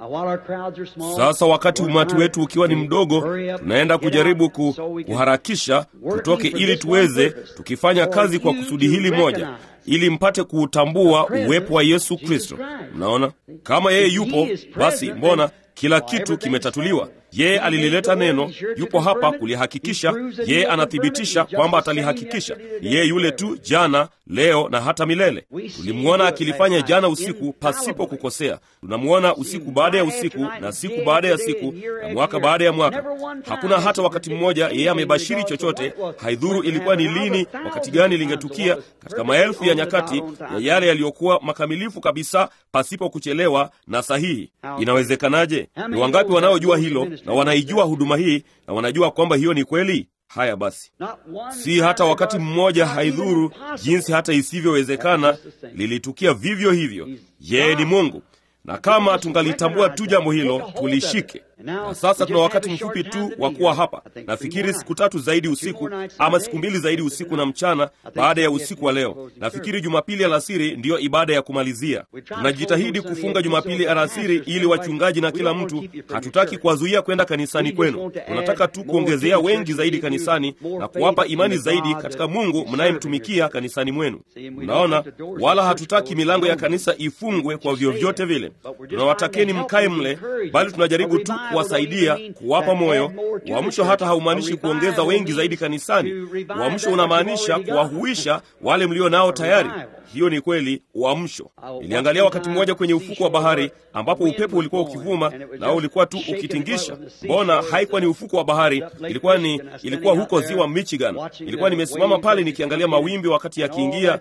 Sasa wakati umati wetu ukiwa ni mdogo, tunaenda kujaribu kuharakisha tutoke ili tuweze tukifanya kazi kwa kusudi hili moja, ili mpate kuutambua uwepo wa Yesu Kristo. Mnaona, kama yeye yupo, basi mbona kila kitu kimetatuliwa. Yeye alilileta neno, yupo hapa kulihakikisha. Yeye anathibitisha kwamba atalihakikisha. Yeye yule tu jana, leo na hata milele. Tulimwona akilifanya jana usiku pasipo kukosea. Tunamuona usiku baada ya usiku na siku baada ya siku na mwaka baada ya mwaka. Hakuna hata wakati mmoja yeye amebashiri chochote, haidhuru ilikuwa ni lini, wakati gani lingetukia, katika maelfu ya nyakati ya yale yaliyokuwa makamilifu kabisa, pasipo kuchelewa na sahihi. Inawezekanaje? Ni wangapi wanaojua hilo na wanaijua huduma hii na wanajua kwamba hiyo ni kweli? Haya basi, si hata wakati mmoja, haidhuru jinsi hata isivyowezekana, lilitukia vivyo hivyo. Yeye ni Mungu, na kama tungalitambua tu jambo hilo, tulishike. Na sasa tuna wakati mfupi tu wa kuwa hapa. Nafikiri siku 3 zaidi usiku, ama siku 2 zaidi usiku na mchana, baada ya usiku wa leo. Nafikiri Jumapili alasiri ndiyo ibada ya kumalizia. Tunajitahidi kufunga Jumapili alasiri ili wachungaji na kila mtu, hatutaki kuwazuia kwenda kanisani kwenu. Tunataka tu kuongezea wengi zaidi kanisani na kuwapa imani zaidi katika Mungu mnayemtumikia kanisani mwenu. Unaona, wala hatutaki milango ya kanisa ifungwe kwa vyovyote vile. Tunawatakeni mkae mle, bali tunajaribu tu kuwasaidia, kuwapa moyo. Uamsho hata haumaanishi kuongeza wengi zaidi kanisani. Uamsho unamaanisha kuwahuisha wale mlio nao tayari. Hiyo ni kweli, uamsho. Niliangalia wakati mmoja kwenye ufuko wa bahari ambapo upepo ulikuwa ukivuma na ulikuwa tu ukitingisha. Mbona haikuwa ni ufuko wa bahari, ilikuwa huko ziwa Michigan. Nilikuwa nimesimama pale nikiangalia mawimbi wakati yakiingia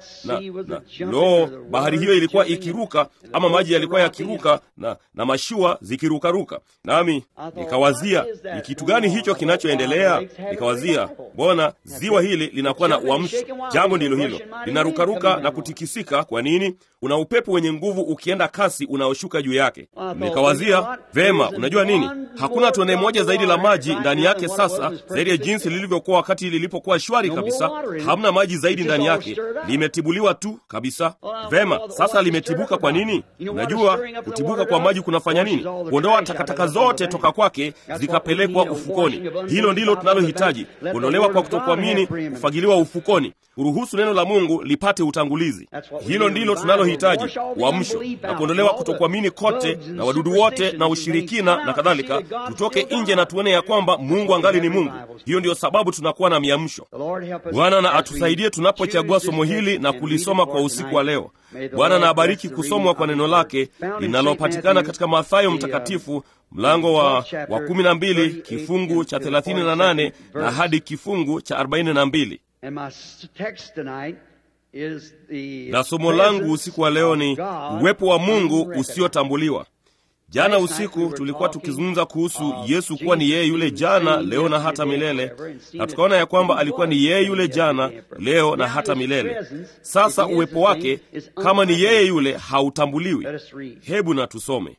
na bahari hiyo ilikuwa ikiruka, ama maji yalikuwa yakiruka na mashua zikirukaruka. Nami nikawazia, ni kitu gani hicho kinachoendelea? Nikawazia, mbona ziwa hili linakuwa na uamsho? Jambo ndilo hilo, linarukaruka na kutikisika. Kwa nini? Una upepo wenye nguvu ukienda kasi unaoshuka juu yake. Nikawazia, vema, unajua nini? Hakuna tone moja zaidi la maji ndani yake sasa, zaidi ya jinsi lilivyokuwa wakati lilipokuwa shwari kabisa. Hamna maji zaidi ndani yake, limetibuliwa tu kabisa. Vema, sasa limetibuka kwa nini? Unajua, kutibuka kwa maji kunafanya nini? Kuondoa takataka zote toka kwake zikapelekwa ufukoni. Hilo ndilo tunalohitaji, kuondolewa kwa kutokuamini, kufagiliwa ufukoni, kuruhusu neno la Mungu lipate utangulizi. Hilo ndilo tunalohitaji, uamsho, na kuondolewa kutokuamini kote na wadudu wote na ushirikina na kadhalika. Tutoke nje na tuone ya kwamba Mungu angali ni Mungu. Hiyo ndio sababu tunakuwa na miamsho. Bwana na atusaidie tunapochagua somo hili na kulisoma kwa usiku wa leo. Bwana na abariki kusomwa kwa neno lake linalopatikana katika Mathayo mtakatifu mlango wa 12 kifungu cha 38 na hadi kifungu cha 42. Na somo langu usiku wa leo ni uwepo wa Mungu usiotambuliwa. Jana usiku tulikuwa tukizungumza kuhusu Yesu kuwa ni yeye yule jana, leo na hata milele, na tukaona ya kwamba alikuwa ni yeye yule jana, leo na hata milele. Sasa uwepo wake kama ni yeye yule hautambuliwi. Hebu na tusome.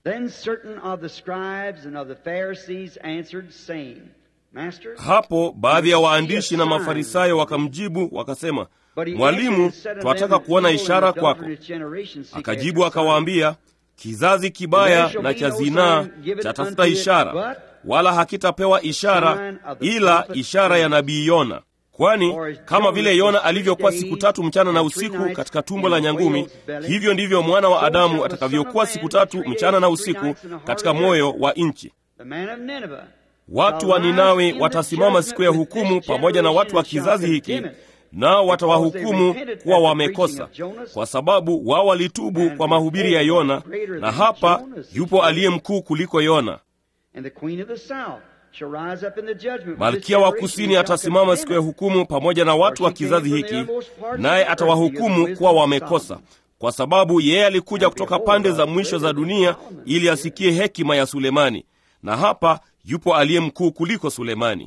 Hapo baadhi ya waandishi na Mafarisayo wakamjibu wakasema, Mwalimu, twataka kuona ishara kwako. Akajibu akawaambia, kizazi kibaya na cha zinaa chatafuta ishara, wala hakitapewa ishara ila ishara ya nabii Yona. Kwani kama vile Yona alivyokuwa siku 3 mchana na usiku katika tumbo la nyangumi, hivyo ndivyo mwana wa Adamu atakavyokuwa siku 3 mchana na usiku katika moyo wa nchi. Watu wa Ninawi watasimama siku ya hukumu pamoja na watu wa kizazi hiki, nao watawahukumu kuwa wamekosa, kwa sababu wao walitubu kwa mahubiri ya Yona, na hapa yupo aliye mkuu kuliko Yona. Malkia wa kusini atasimama siku ya hukumu pamoja na watu wa kizazi hiki, naye atawahukumu kuwa wamekosa, kwa sababu yeye alikuja kutoka pande za mwisho za dunia ili asikie hekima ya Sulemani, na hapa yupo aliye mkuu kuliko Sulemani.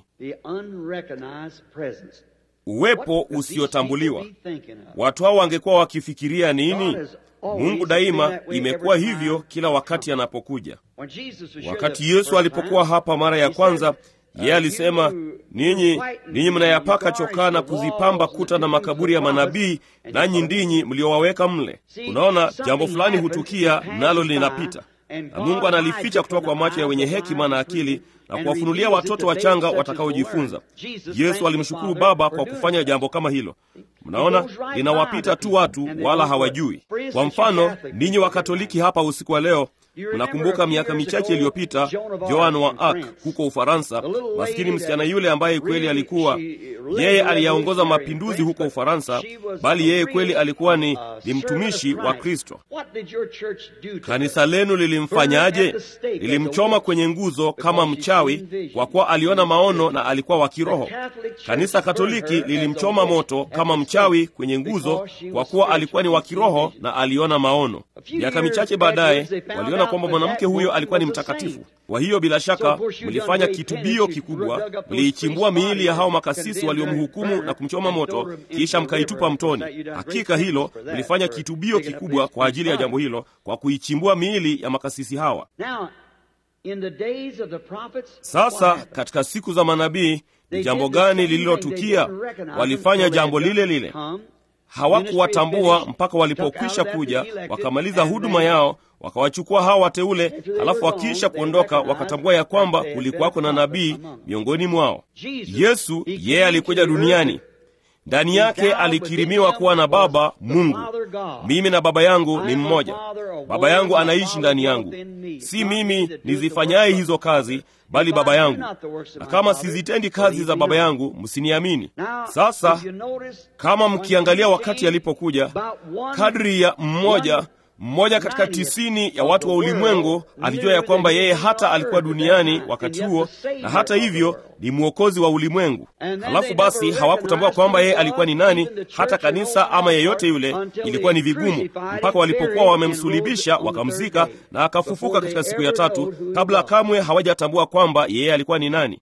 Uwepo usiotambuliwa. Watu hao wangekuwa wakifikiria nini? Mungu daima imekuwa hivyo kila wakati anapokuja. Wakati Yesu alipokuwa hapa mara ya kwanza, yeye alisema, ninyi mnayapaka chokaa na kuzipamba kuta na makaburi ya manabii, nanyi ndinyi mliowaweka mle. Unaona, jambo fulani hutukia nalo linapita. na Mungu analificha kutoka kwa macho ya wenye hekima na akili na kuwafunulia watoto wachanga watakaojifunza. Yesu alimshukuru Baba kwa kufanya jambo kama hilo. Mnaona, linawapita tu watu wala hawajui. Kwa mfano, ninyi wa Katoliki hapa usiku wa leo, mnakumbuka miaka michache iliyopita Joan wa Arc huko Ufaransa, maskini msichana yule ambaye kweli alikuwa yeye aliyaongoza mapinduzi huko Ufaransa, bali yeye kweli alikuwa ni mtumishi wa Kristo. Kanisa lenu lilimfanyaje? Lilimchoma kwenye nguzo kama mchawi, kwa kuwa aliona maono na alikuwa wa kiroho. Kanisa Katoliki lilimchoma moto kama mchawi kwenye nguzo, kwa kuwa alikuwa ni wa kiroho na aliona maono. Miaka michache baadaye waliona kwamba mwanamke huyo alikuwa ni mtakatifu. Kwa hiyo bila shaka mlifanya kitubio kikubwa, mliichimbua miili ya hao makasisi waliomhukumu na kumchoma moto, kisha mkaitupa mtoni. Hakika hilo mlifanya kitubio kikubwa kwa ajili ya jambo hilo, kwa kuichimbua miili ya makasisi hawa. Sasa katika siku za manabii, ni jambo gani lililotukia? Walifanya jambo lile lile. Hawakuwatambua mpaka walipokwisha kuja, wakamaliza huduma yao, wakawachukua hawa wateule, halafu wakiisha kuondoka wakatambua ya kwamba kulikuwako na nabii miongoni mwao. Yesu, yeye alikuja duniani. Ndani yake alikirimiwa kuwa na Baba Mungu. Mimi na Baba yangu ni mmoja. Baba yangu anaishi ndani yangu. Si mimi nizifanyaye hizo kazi, bali Baba yangu. Na kama sizitendi kazi za Baba yangu, msiniamini. Sasa kama mkiangalia wakati alipokuja, kadri ya mmoja katika 90 ya watu wa ulimwengu alijua ya kwamba yeye hata alikuwa duniani wakati huo, na hata hivyo ni mwokozi wa ulimwengu. Halafu basi hawakutambua kwamba yeye alikuwa ni nani. Hata kanisa ama yeyote yule ilikuwa ni vigumu, mpaka walipokuwa wamemsulibisha, wakamzika na akafufuka katika siku ya tatu, kabla kamwe hawajatambua kwamba yeye alikuwa ni nani.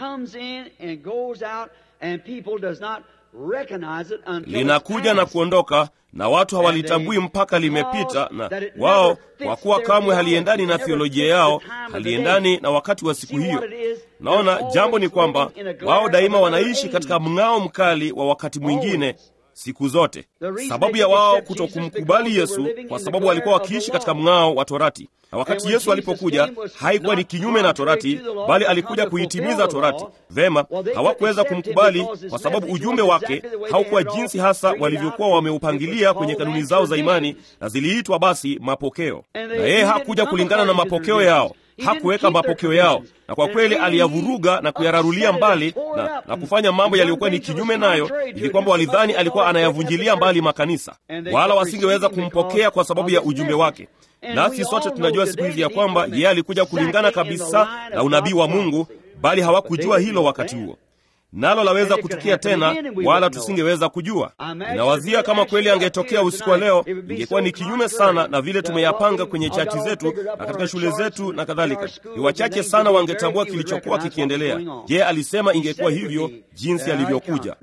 Linakuja na kuondoka, na watu hawalitambui mpaka limepita, na wao, kwa kuwa kamwe haliendani na theolojia yao, haliendani na wakati wa siku hiyo. Naona jambo ni kwamba wao daima wanaishi katika mng'ao mkali wa wakati mwingine siku zote. Sababu ya wao kutokumkubali Yesu, kwa sababu walikuwa wakiishi katika mng'ao wa Torati. Na wakati Yesu alipokuja, haikuwa ni kinyume na Torati, bali alikuja kuitimiza Torati. Vema, hawakuweza kumkubali kwa sababu ujumbe wake haukuwa jinsi hasa walivyokuwa wameupangilia kwenye kanuni zao za imani, na ziliitwa basi mapokeo. Na yeye hakuja kulingana na mapokeo yao, hakuweka mapokeo yao, na kwa kweli aliyavuruga na kuyararulia mbali na kufanya mambo yaliyokuwa ni kinyume nayo, ili kwamba walidhani alikuwa anayavunjilia mbali makanisa, wala wasingeweza kumpokea kwa sababu ya ujumbe wake. Nasi sote tunajua siku hizi ya kwamba yeye alikuja kulingana kabisa na unabii wa Mungu, bali hawakujua hilo wakati huo. Nalo laweza kutukia tena, wala tusingeweza kujua. Ninawazia kama kweli angetokea usiku wa leo, ingekuwa ni kinyume sana na vile tumeyapanga kwenye chati zetu na katika shule zetu na kadhalika. Ni wachache sana wangetambua kilichokuwa kikiendelea. Je, alisema ingekuwa hivyo jinsi alivyokuja?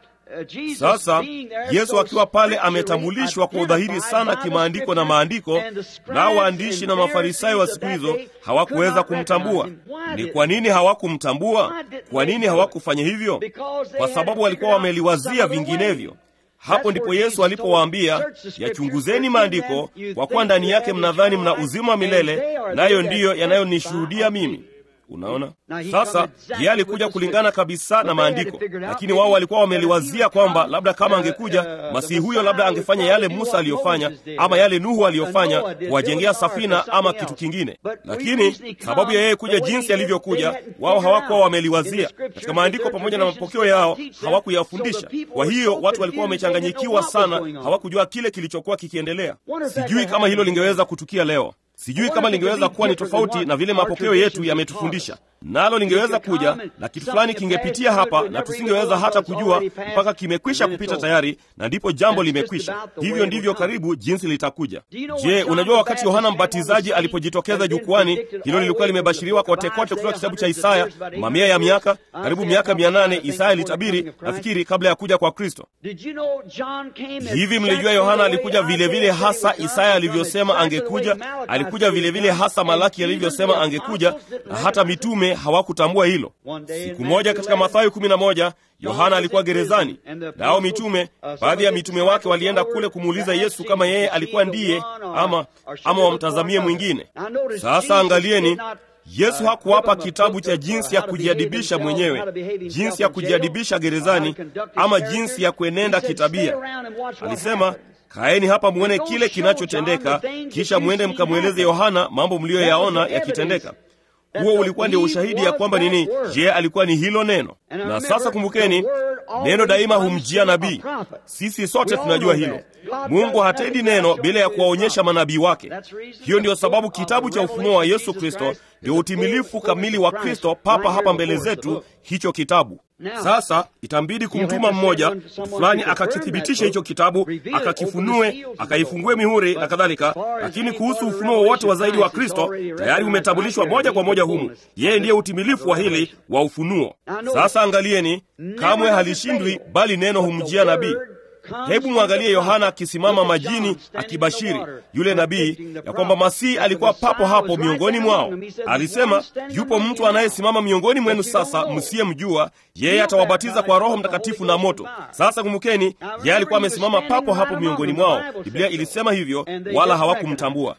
Sasa Yesu akiwa pale ametambulishwa kwa udhahiri sana kimaandiko na maandiko, nao waandishi na Mafarisayo wa siku hizo hawakuweza kumtambua. Ni kwa nini hawakumtambua? Kwa nini hawakufanya hivyo? Kwa sababu walikuwa wameliwazia vinginevyo. Hapo ndipo Yesu alipowaambia, yachunguzeni maandiko, kwa kuwa ndani yake mnadhani mna uzima wa milele, nayo ndiyo yanayonishuhudia mimi. Unaona? Sasa yeye alikuja kulingana kabisa na maandiko, lakini wao walikuwa wameliwazia kwamba labda kama angekuja Masihi huyo, labda angefanya yale Musa aliyofanya ama yale Nuhu aliyofanya, kuwajengea safina ama kitu kingine. Lakini sababu ya yeye kuja jinsi alivyokuja, wao hawakuwa wameliwazia katika maandiko pamoja na mapokeo yao, hawakuyafundisha. Kwa hiyo watu walikuwa wamechanganyikiwa sana, hawakujua kile kilichokuwa kikiendelea. Sijui kama hilo lingeweza kutukia leo. Sijui kama lingeweza kuwa ni tofauti na vile mapokeo yetu yametufundisha. Nalo lingeweza kuja na kitu fulani kingepitia hapa, na tusingeweza hata kujua mpaka kimekwisha kupita tayari, na ndipo jambo limekwisha. Hivyo ndivyo karibu jinsi litakuja. Je, unajua wakati Yohana Mbatizaji alipojitokeza jukwani, hilo lilikuwa limebashiriwa kote kote kutoka kitabu cha Isaya, mamia ya miaka, karibu miaka 800 Isaya alitabiri, nafikiri kabla ya kuja kwa Kristo. Hivi mlijua Yohana alikuja vile vile hasa Isaya alivyosema angekuja? Alikuja vile vile hasa Malaki alivyosema angekuja, na hata mitume wengine hawakutambua hilo. Siku moja katika Mathayo 11, Yohana alikuwa gerezani, nao mitume, baadhi ya mitume wake walienda kule kumuuliza Yesu kama yeye alikuwa ndiye ama wamtazamie mwingine. Sasa angalieni, Yesu hakuwapa kitabu cha jinsi ya kujiadibisha mwenyewe, jinsi ya kujiadibisha gerezani, ama jinsi ya kuenenda kitabia. Alisema, kaeni hapa muone kile kinachotendeka, kisha muende mkamweleze Yohana mambo mlioyaona yakitendeka. Huo ulikuwa ndio ushahidi ya kwamba nini? Je, alikuwa ni hilo neno? Na sasa kumbukeni, neno daima humjia nabii. Sisi sote tunajua hilo. Mungu hatendi neno bila ya kuwaonyesha manabii wake. Hiyo ndio sababu kitabu cha Ufunuo wa Yesu Kristo ndio utimilifu kamili wa Kristo papa hapa mbele zetu, hicho kitabu. Sasa itambidi kumtuma mmoja fulani akakithibitisha hicho kitabu, akakifunue, akaifungue mihuri na kadhalika. Lakini kuhusu ufunuo wote wa zaidi wa Kristo, tayari umetambulishwa moja kwa moja humu. Yeye ndiye utimilifu wa hili wa ufunuo. Sasa angalieni, kamwe halishindwi, bali neno humjia nabii. Hebu mwangalie Yohana akisimama majini akibashiri, yule nabii, ya kwamba Masihi alikuwa papo hapo miongoni mwao. Alisema, yupo mtu anayesimama miongoni mwenu sasa msiyemjua, yeye atawabatiza kwa Roho Mtakatifu na moto. Sasa kumbukeni, yeye alikuwa amesimama papo hapo miongoni mwao. Biblia ilisema hivyo, wala hawakumtambua.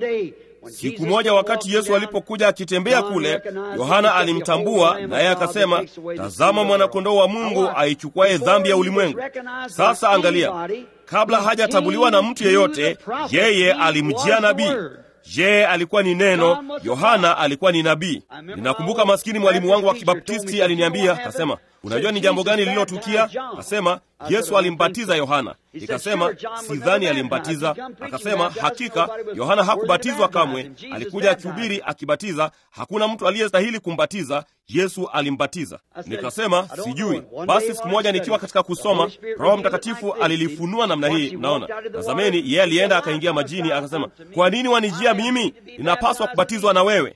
Siku moja wakati Yesu alipokuja akitembea kule, Yohana alimtambua, naye akasema, tazama mwana-kondoo wa Mungu aichukuaye dhambi ya ulimwengu. Sasa angalia, kabla hajatambuliwa na mtu yeyote, yeye alimjia nabii. Je, alikuwa ni neno? Yohana alikuwa ni nabii. Ninakumbuka maskini mwalimu wangu wa Kibaptisti aliniambia, akasema, unajua ni jambo gani lililotukia? Akasema, Yesu alimbatiza Yohana. Nikasema, sidhani alimbatiza. Akasema, hakika Yohana hakubatizwa kamwe, alikuja akihubiri akibatiza. Hakuna mtu aliyestahili kumbatiza, Yesu alimbatiza. Nikasema, sijui. Basi siku moja nikiwa katika kusoma, Roho Mtakatifu alilifunua namna hii. Naona, tazameni, yeye alienda akaingia majini, akasema, kwa nini wanijia mimi? Ninapaswa kubatizwa na wewe.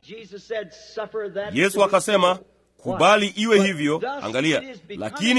Yesu akasema, kubali iwe hivyo. Angalia, lakini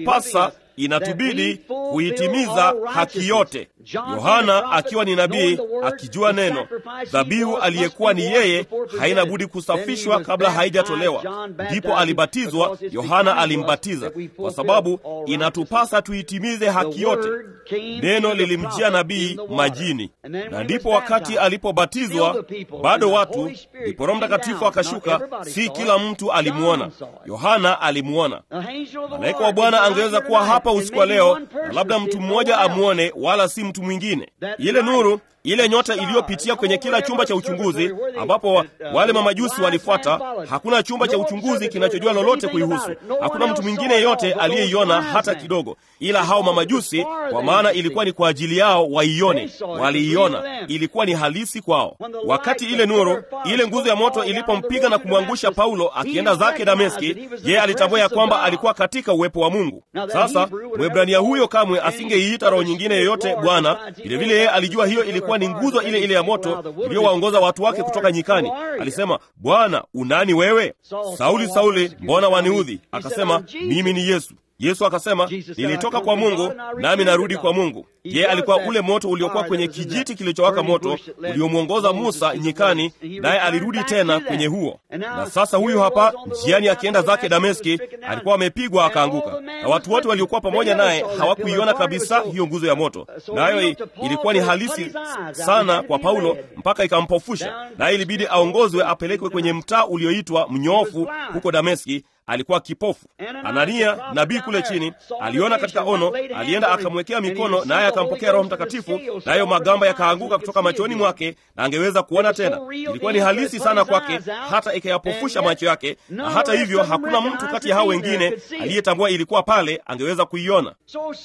inatubidi kuitimiza haki yote. Yohana akiwa ni nabii, akijua neno, dhabihu aliyekuwa ni yeye haina budi kusafishwa kabla haijatolewa. Ndipo alibatizwa. Yohana alimbatiza kwa sababu inatupasa tuitimize haki yote. Neno lilimjia nabii majini, na ndipo wakati alipobatizwa bado watu, ndipo Roho Mtakatifu akashuka. Si kila mtu alimuona. Yohana alimuona. Malaika wa Bwana angeweza kuwa hapa usiku wa leo, na labda mtu mmoja amuone, wala si mtu mwingine. Ile nuru, ile nyota iliyopitia kwenye kila chumba cha uchunguzi ambapo wale mamajusi walifuata, hakuna chumba cha uchunguzi kinachojua lolote kuihusu. Hakuna mtu mwingine yote aliyeiona hata kidogo, ila hao mamajusi, kwa maana ilikuwa ni kwa ajili yao waione. Waliiona, ilikuwa ni halisi kwao. Wakati ile nuru, ile nguzo ya moto ilipompiga na kumwangusha Paulo akienda zake Dameski, yeye alitambua ya kwamba alikuwa katika uwepo wa Mungu. Sasa Mwebrania huyo kamwe asingeiita roho nyingine yoyote bwana. Vilevile yeye alijua hiyo ilikuwa ni nguzo ile ile ya moto iliyowaongoza watu wake kutoka nyikani. Alisema, Bwana, unani wewe? Sauli, Sauli, mbona waniudhi? Akasema, mimi ni Yesu. Yesu akasema, nilitoka kwa Mungu nami narudi kwa Mungu. Yeye alikuwa ule moto uliokuwa kwenye kijiti kilichowaka moto uliomwongoza Musa nyikani, naye alirudi tena kwenye huo. Na sasa huyu hapa njiani akienda zake Dameski, alikuwa amepigwa akaanguka, na watu wote waliokuwa pamoja naye hawakuiona kabisa hiyo nguzo ya moto. Nayo ilikuwa ni halisi sana kwa Paulo mpaka ikampofusha, naye ilibidi aongozwe apelekwe kwenye mtaa ulioitwa Mnyoofu huko Dameski. Alikuwa kipofu. Anania nabii kule chini aliona katika ono, alienda akamwekea mikono, naye akampokea Roho Mtakatifu, nayo magamba yakaanguka kutoka machoni mwake na angeweza kuona tena. Ilikuwa ni halisi sana kwake, hata ikayapofusha macho yake, na hata hivyo hakuna mtu kati ya hao wengine aliyetambua ilikuwa pale angeweza kuiona.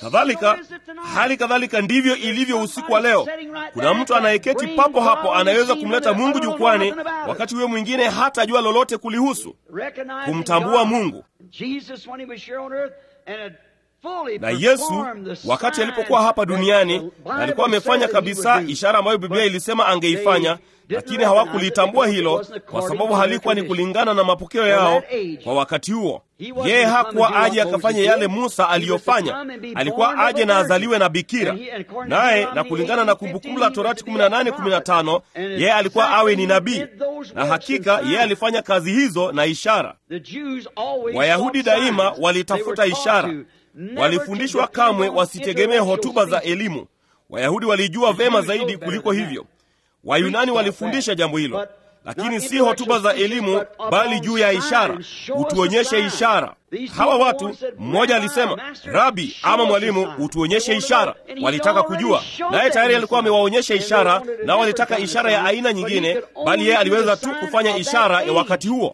Hali kadhalika ndivyo ilivyo usiku wa leo. Kuna mtu anayeketi papo hapo anaweza kumleta Mungu jukwani, wakati huyo mwingine hata jua lolote kulihusu. Kumtambua Mungu. Na Yesu wakati alipokuwa hapa duniani alikuwa amefanya kabisa ishara ambayo Biblia ilisema angeifanya, lakini hawakulitambua hilo kwa sababu halikuwa ni kulingana na mapokeo yao kwa wakati huo. Yeye hakuwa aje akafanya yale Musa aliyofanya. Alikuwa aje na azaliwe na bikira. Naye na kulingana na Kumbukumbu la Torati 18:15, yeye alikuwa awe ni nabii. Na hakika yeye alifanya kazi hizo na ishara. Wayahudi daima walitafuta ishara. Walifundishwa kamwe wasitegemee hotuba za elimu. Wayahudi walijua vema zaidi kuliko hivyo. Wayunani walifundisha jambo hilo, lakini si hotuba za elimu, bali juu ya ishara. Utuonyeshe ishara. Hawa watu, mmoja alisema, Rabi ama mwalimu, utuonyeshe ishara. Walitaka kujua, naye tayari alikuwa amewaonyesha ishara, na walitaka ishara ya aina nyingine, bali yeye aliweza tu kufanya ishara ya wakati huo.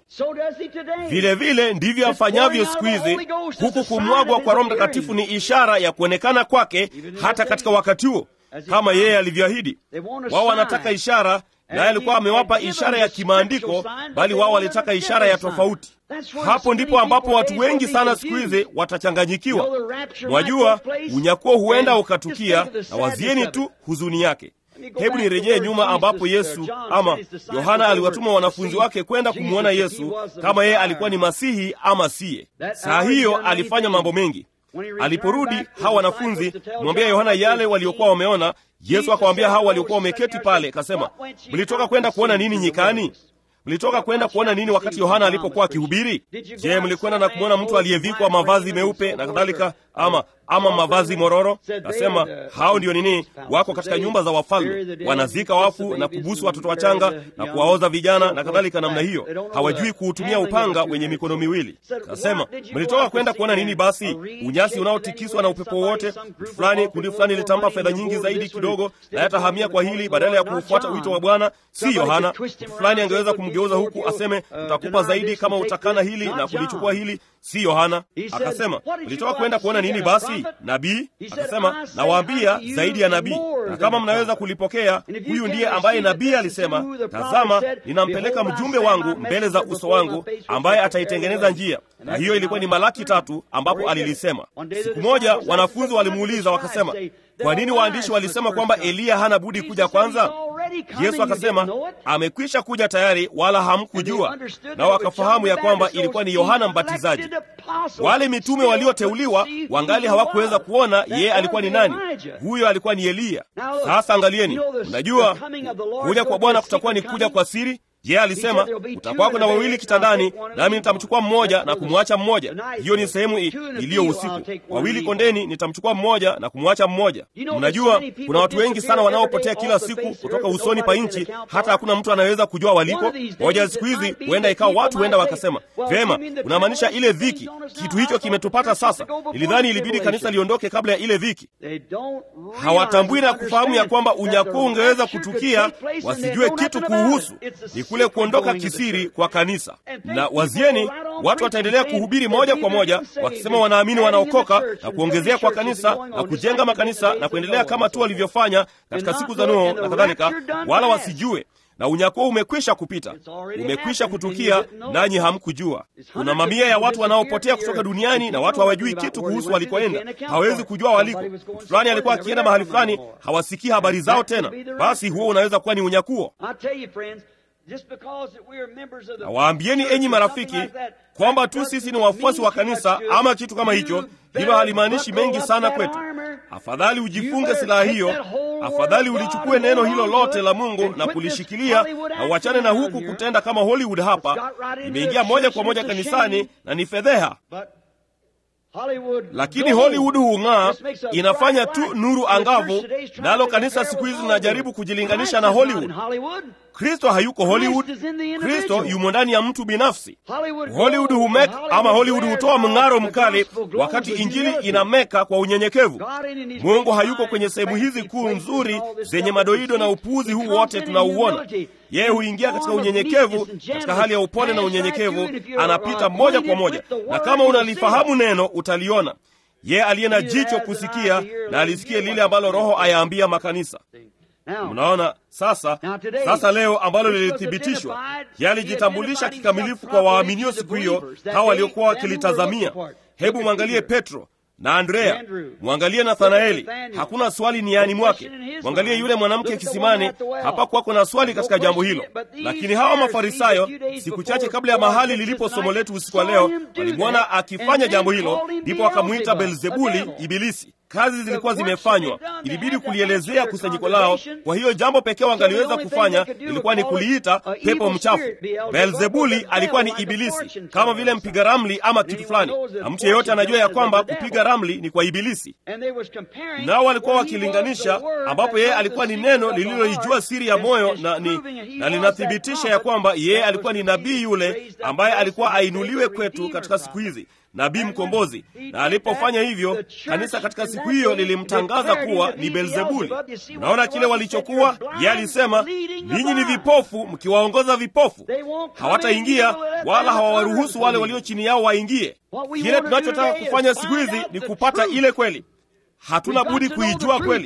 Vile vile ndivyo afanyavyo siku hizi, huku kumwagwa kwa Roho Mtakatifu ni ishara ya kuonekana kwake hata katika wakati huo, kama yeye alivyoahidi. Wao wanataka ishara, naye alikuwa amewapa ishara ya kimaandiko, bali wao walitaka ishara ya tofauti. Hapo ndipo ambapo watu wengi sana siku hizi watachanganyikiwa. Mwajua, unyakuo huenda ukatukia, na wazieni tu huzuni yake. Hebu nirejee nyuma ambapo Yesu ama Yohana aliwatuma wanafunzi wake kwenda kumwona Yesu kama yeye alikuwa ni Masihi ama siye. Saa hiyo alifanya mambo mengi. Aliporudi hawa wanafunzi mwambia Yohana yale waliokuwa wameona, Yesu akawaambia hao waliokuwa wameketi pale, akasema, mlitoka kwenda kuona nini nyikani? Mlitoka kwenda kuona nini wakati Yohana alipokuwa akihubiri? Je, mlikwenda na kumwona mtu aliyevikwa mavazi meupe na kadhalika, ama mavazi mororo? Nasema hao ndio nini, wako katika nyumba za wafalme, wanazika wafu na kubusu watoto wachanga na kuwaoza vijana na kadhalika namna hiyo. Hawajui kuutumia upanga wenye mikono miwili. Nasema, mlitoka kwenda kuona nini basi? Unyasi unaotikiswa na upepo wote? Kundi fulani litampa fedha nyingi zaidi kidogo, na yatahamia kwa hili badala ya kufuata wito wa Bwana. Si Yohana. Fulani angeweza kumgeuza huku aseme, utakupa zaidi kama utakana hili na kulichukua hili. Si Yohana. Akasema, mlitoka kwenda kuona nini basi? Nabii? Akasema, nawaambia zaidi ya nabii. Na kama mnaweza kulipokea, huyu ndiye ambaye nabii alisema, tazama, ninampeleka mjumbe wangu mbele za uso wangu, ambaye ataitengeneza njia. Na hiyo ilikuwa ni Malaki 3 ambapo alilisema. Siku moja wanafunzi walimuuliza wakasema, kwa nini waandishi walisema kwamba Eliya hana budi kuja kwanza? Yesu akasema, amekwisha kuja tayari, wala hamkujua. Na wakafahamu ya kwamba ilikuwa ni Yohana Mbatizaji. Wale mitume walioteuliwa wangali hawakuweza kuona yeye alikuwa ni nani. Huyo alikuwa ni Eliya. Sasa angalieni, unajua kuja kwa Bwana kutakuwa ni kuja kwa siri. Yeye alisema, utakuwa kuna wawili kitandani, nami nitamchukua mmoja na kumwacha mmoja. Hiyo ni sehemu iliyo usiku. Wawili kondeni, nitamchukua mmoja na kumwacha mmoja. Mnajua kuna watu wengi sana wanaopotea kila siku kutoka usoni pa nchi, hata hakuna mtu anaweza kujua waliko. Moja siku hizi huenda ikawa watu huenda wakasema, vema, unamaanisha ile dhiki, kitu hicho kimetupata sasa. Nilidhani ilibidi kanisa liondoke kabla ya ile dhiki. Hawatambui na kufahamu ya kwamba unyakuo ungeweza kutukia, wasijue kitu kuhusu ni kule kuondoka kisiri kwa kanisa. Na wazieni, watu wataendelea kuhubiri moja kwa moja wakisema wanaamini wanaokoka, na kuongezea kwa kanisa na kujenga makanisa na kuendelea kama tu walivyofanya katika siku za Nuhu na kadhalika, wala wasijue. Na unyakuo umekwisha kupita, umekwisha kutukia, nanyi hamkujua. Kuna mamia ya watu wanaopotea kutoka duniani, na watu hawajui kitu kuhusu walikoenda. Hawezi kujua waliko. Mtu fulani alikuwa akienda mahali fulani, hawasikii habari zao tena. Basi huo unaweza kuwa ni unyakuo. Na waambieni enyi marafiki, kwamba tu sisi ni wafuasi wa kanisa ama kitu kama hicho, hilo halimaanishi mengi sana kwetu. Afadhali ujifunge silaha hiyo, afadhali ulichukue neno hilo lote la Mungu na kulishikilia, na uachane na huku kutenda kama Hollywood hapa. Imeingia moja kwa moja kanisani na ni fedheha. Lakini Hollywood hung'aa, inafanya tu nuru angavu, nalo kanisa siku hizi linajaribu kujilinganisha na Hollywood. Kristo hayuko Hollywood. Kristo yumo ndani ya mtu binafsi. Hollywood humeka ama Hollywood hutoa mng'aro mkali, wakati injili inameka kwa unyenyekevu. Mungu hayuko kwenye sehemu hizi kuu nzuri zenye madoido na upuuzi huu wote tunauona. Yeye huingia katika unyenyekevu, katika hali ya upole na unyenyekevu, anapita moja kwa moja. Na kama unalifahamu neno utaliona. Yeye aliye na jicho kusikia na alisikie lile ambalo Roho ayaambia makanisa. Mnaona sasa leo ambalo lilithibitishwa, yalijitambulisha kikamilifu kwa waaminio siku hiyo, hawa waliokuwa wakilitazamia. Hebu mwangalie Petro na Andrea. Mwangalie Nathanaeli, hakuna swali niani mwake. Mwangalie yule mwanamke kisimani, hapakuwa na swali katika jambo hilo. Lakini hawa Mafarisayo, siku chache kabla ya mahali lilipo somo letu usiku wa leo, walimwona akifanya jambo hilo, ndipo akamwita Beelzebuli, ibilisi. Kazi zilikuwa zimefanywa, ilibidi kulielezea kusanyiko lao. Kwa hiyo jambo pekee wangaliweza kufanya ilikuwa ni kuliita pepo mchafu. Beelzebuli alikuwa ni ibilisi, kama vile mpiga ramli ama kitu fulani, na mtu yeyote anajua ya kwamba kupiga ramli ni kwa ibilisi. Nao walikuwa wakilinganisha, ambapo yeye alikuwa ni neno lililoijua siri ya moyo, na linathibitisha ya kwamba yeye alikuwa ni nabii yule ambaye alikuwa ainuliwe kwetu katika siku hizi, nabii mkombozi. Na alipofanya hivyo, kanisa katika siku hiyo lilimtangaza kuwa ni Beelzebuli. Unaona kile walichokuwa? Yeye alisema, ninyi ni vipofu mkiwaongoza vipofu. Hawataingia wala hawawaruhusu wale walio chini yao waingie. Kile tunachotaka kufanya siku hizi ni kupata ile kweli. Hatuna budi kuijua kweli.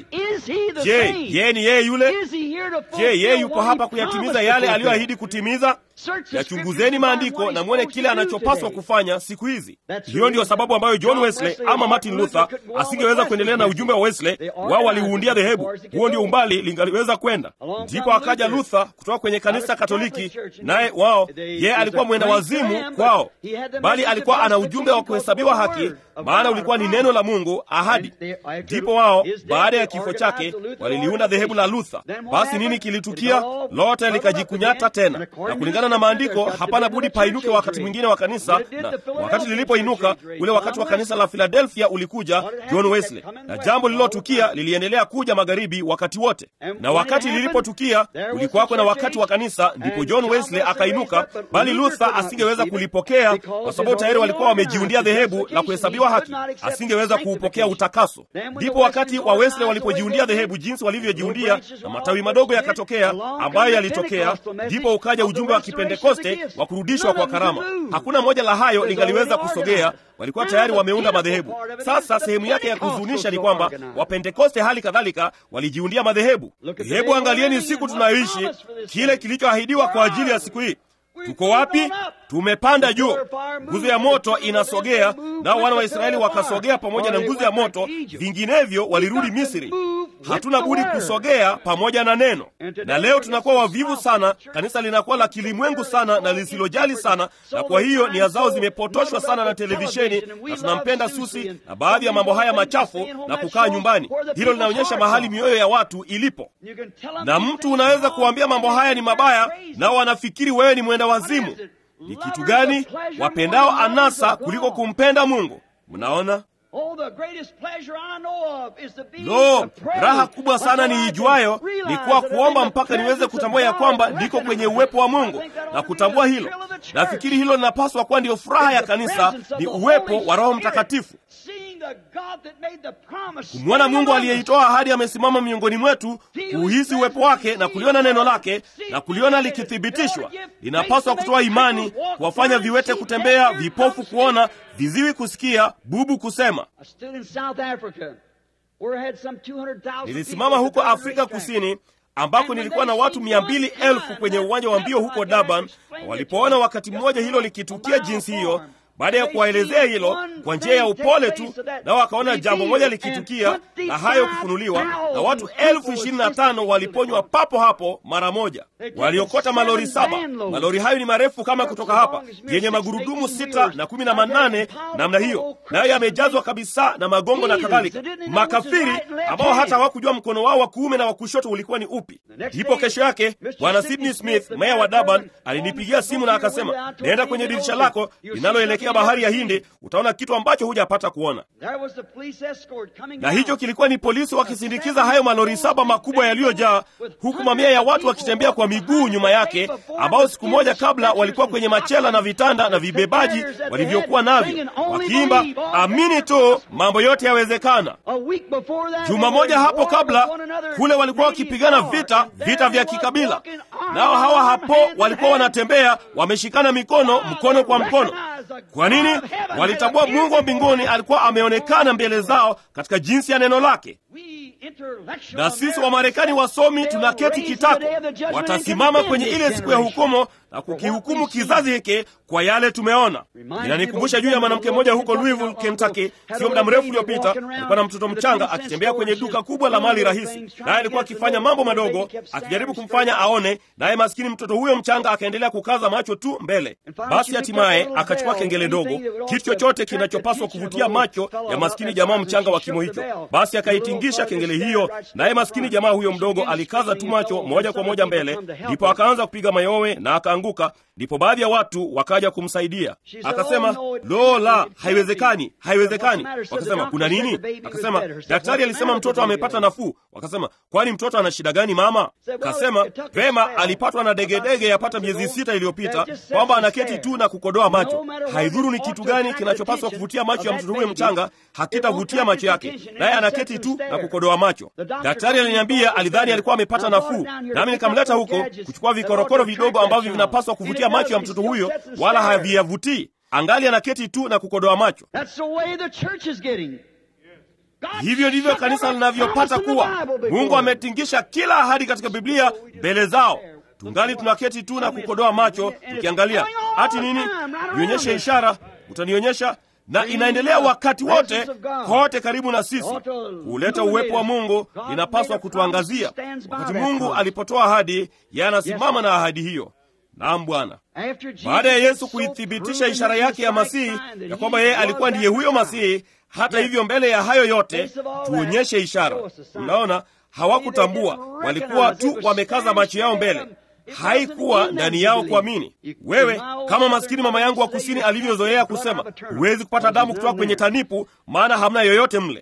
Je, yeye ni yeye yule? Je, yeye yuko hapa kuyatimiza yale aliyoahidi kutimiza? Yachunguzeni maandiko na muone kile anachopaswa kufanya siku hizi. Hiyo ndiyo sababu ambayo John Wesley ama Martin Luther asingeweza kuendelea na ujumbe wa Wesley. Wao waliuundia dhehebu, huo ndio umbali lingaliweza kwenda. Ndipo akaja Luther kutoka kwenye kanisa Katoliki, naye yeye alikuwa mwenda wazimu kwao, bali alikuwa ana ujumbe wa kuhesabiwa haki, maana ulikuwa ni neno la Mungu, ahadi. Ndipo wao baada ya kifo chake waliliunda dhehebu la Luther. Basi nini kilitukia? Lote likajikunyata tena, na kulingana na maandiko hapana budi painuke wakati mwingine wa kanisa. Na wakati lilipoinuka, ule wakati wa kanisa la Philadelphia ulikuja John Wesley, na jambo lililotukia liliendelea kuja magharibi wakati wote. Na wakati lilipotukia ulikuwako na wakati wa kanisa, ndipo John Wesley akainuka, bali Luther asingeweza kulipokea kwa sababu tayari walikuwa wamejiundia dhehebu la kuhesabiwa haki, asingeweza kuupokea utakaso. Ndipo wakati wa Wesley walipojiundia dhehebu jinsi walivyojiundia, na matawi madogo yakatokea ambayo yalitokea, ndipo ukaja ujumbe wa Kipentekoste wa kurudishwa kwa karama. Hakuna moja la hayo lingaliweza kusogea, walikuwa tayari wameunda madhehebu. Sasa sehemu yake ya kuzunisha ni kwamba Wapentekoste hali kadhalika walijiundia madhehebu. Hebu angalieni siku tunayoishi, kile kilichoahidiwa kwa ajili ya siku hii. Tuko wapi? Tumepanda juu. Nguzo ya moto inasogea, nao wana wa Israeli wakasogea pamoja na nguzo ya moto, vinginevyo walirudi Misri. Hatuna budi kusogea pamoja na neno. Na leo tunakuwa wavivu sana, kanisa linakuwa la kilimwengu sana na lisilojali sana, na kwa hiyo nia zao zimepotoshwa sana na televisheni, na tunampenda susi na baadhi ya mambo haya machafu na kukaa nyumbani. Hilo linaonyesha mahali mioyo ya watu ilipo. Na mtu unaweza kuambia mambo haya ni mabaya, nao wanafikiri wewe ni mwenda wazimu. Ni kitu gani? Wapendao anasa kuliko kumpenda Mungu. Mnaona? Raha kubwa sana niijuayo ni kuwa kuomba mpaka niweze kutambua ya kwamba niko kwenye uwepo wa Mungu, na kutambua hilo. Nafikiri hilo linapaswa kuwa ndio furaha ya kanisa, ni uwepo wa Roho Mtakatifu. Kumwona Mungu aliyeitoa ahadi amesimama miongoni mwetu, kuhisi uwepo wake na kuliona neno lake na kuliona likithibitishwa. Linapaswa kutoa imani, kuwafanya viwete kutembea, vipofu kuona, viziwi kusikia, bubu kusema. Nilisimama huko Afrika Kusini ambako nilikuwa na watu 200,000 kwenye uwanja wa mbio huko Durban. Walipoona wakati mmoja hilo likitukia jinsi hiyo, baada ya kuwaelezea hilo kwa njia ya upole tu, nao wakaona jambo moja likitukia na hayo kufunuliwa, na watu 25,000 waliponywa papo hapo mara moja. Waliokota malori 7. Malori hayo ni marefu kama kutoka hapa, yenye magurudumu 6 na 18 namna hiyo, nayo yamejazwa kabisa na magongo na kadhalika. Makafiri ambao hata hawakujua mkono wao wa kuume na wa kushoto ulikuwa ni upi. Ndipo kesho yake Bwana Sidney Smith, meya wa Durban, alinipigia simu na akasema, nenda kwenye dirisha lako linaloelekea bahari ya Hindi, utaona kitu ambacho hujapata kuona. Na hicho kilikuwa ni polisi wakisindikiza hayo malori 7 makubwa yaliyojaa, huku mamia ya watu wakitembea kwa miguu nyuma yake, ambao siku moja kabla walikuwa kwenye machela na vitanda na vibebaji walivyokuwa navyo, wakiimba amini tu, mambo yote yawezekana. Juma moja hapo kabla, kule walikuwa wakipigana vita vya kikabila, nao hawa hapo walikuwa wanatembea wameshikana mikono kwa mkono. Kwa nini? Walitambua Mungu wa mbinguni alikuwa ameonekana mbele zao katika jinsi ya neno lake. Na sisi wa Marekani wasomi tunaketi kitako, watasimama kwenye ile siku ya hukumu na kukihukumu kizazi hiki kwa yale tumeona. Inanikumbusha juu ya mwanamke mmoja huko Louisville, Kentucky, sio muda mrefu uliopita. Alikuwa na mtoto mchanga akitembea kwenye duka kubwa la mali rahisi, naye alikuwa akifanya mambo madogo akijaribu kumfanya aone, naye maskini mtoto huyo mchanga akaendelea kukaza macho tu mbele. Basi hatimaye akachukua kengele ndogo, kitu chochote kinachopaswa kuvutia macho ya maskini jamaa mchanga wa kimo hicho. Basi akaitingisha kengele hiyo, naye maskini jamaa huyo mdogo alikaza tu macho moja kwa moja mbele. Ndipo akaanza kupiga mayowe na akaanguka. Ndipo baadhi ya watu wakaja kumsaidia. Akasema, "Lola, haiwezekani, haiwezekani." Wakasema, "Kuna nini?" Akasema, "Daktari alisema mtoto amepata nafuu." Wakasema, "Kwani mtoto ana shida gani mama?" Akasema, "Vema, alipatwa na degedege yapata miezi 6 iliyopita, kwamba anaketi tu na kukodoa macho. Haidhuru ni kitu gani kinachopaswa kuvutia macho ya mtoto huyo mchanga, hakitavutia macho yake. Naye anaketi tu na kukodoa macho." Daktari aliniambia alidhani alikuwa amepata nafuu, nami nikamleta huko kuchukua vikorokoro vidogo ambavyo vinapaswa kuvutia macho ya mtoto huyo, wala haviyavutii. Angali anaketi tu na kukodoa macho. Hivyo ndivyo kanisa linavyopata kuwa. Mungu ametingisha kila ahadi katika Biblia mbele zao. Tungali tunaketi tu na kukodoa macho tukiangalia, ati nini? Nionyeshe ishara, utanionyesha. Na inaendelea wakati wote kote karibu na sisi. Kuleta uwepo wa Mungu inapaswa kutuangazia. Wakati Mungu alipotoa ahadi, yeye anasimama na ahadi hiyo. Naam Bwana. Baada ya Yesu kuithibitisha ishara yake ya Masihi, ya kwamba yeye alikuwa ndiye huyo Masihi, hata hivyo mbele ya hayo yote tuonyeshe ishara. Unaona, hawakutambua, walikuwa tu wamekaza macho yao mbele. Haikuwa ndani yao kuamini. Wewe kama maskini mama yangu wa kusini alivyozoea kusema, huwezi kupata damu kutoka kwenye tanipu, maana hamna yoyote mle.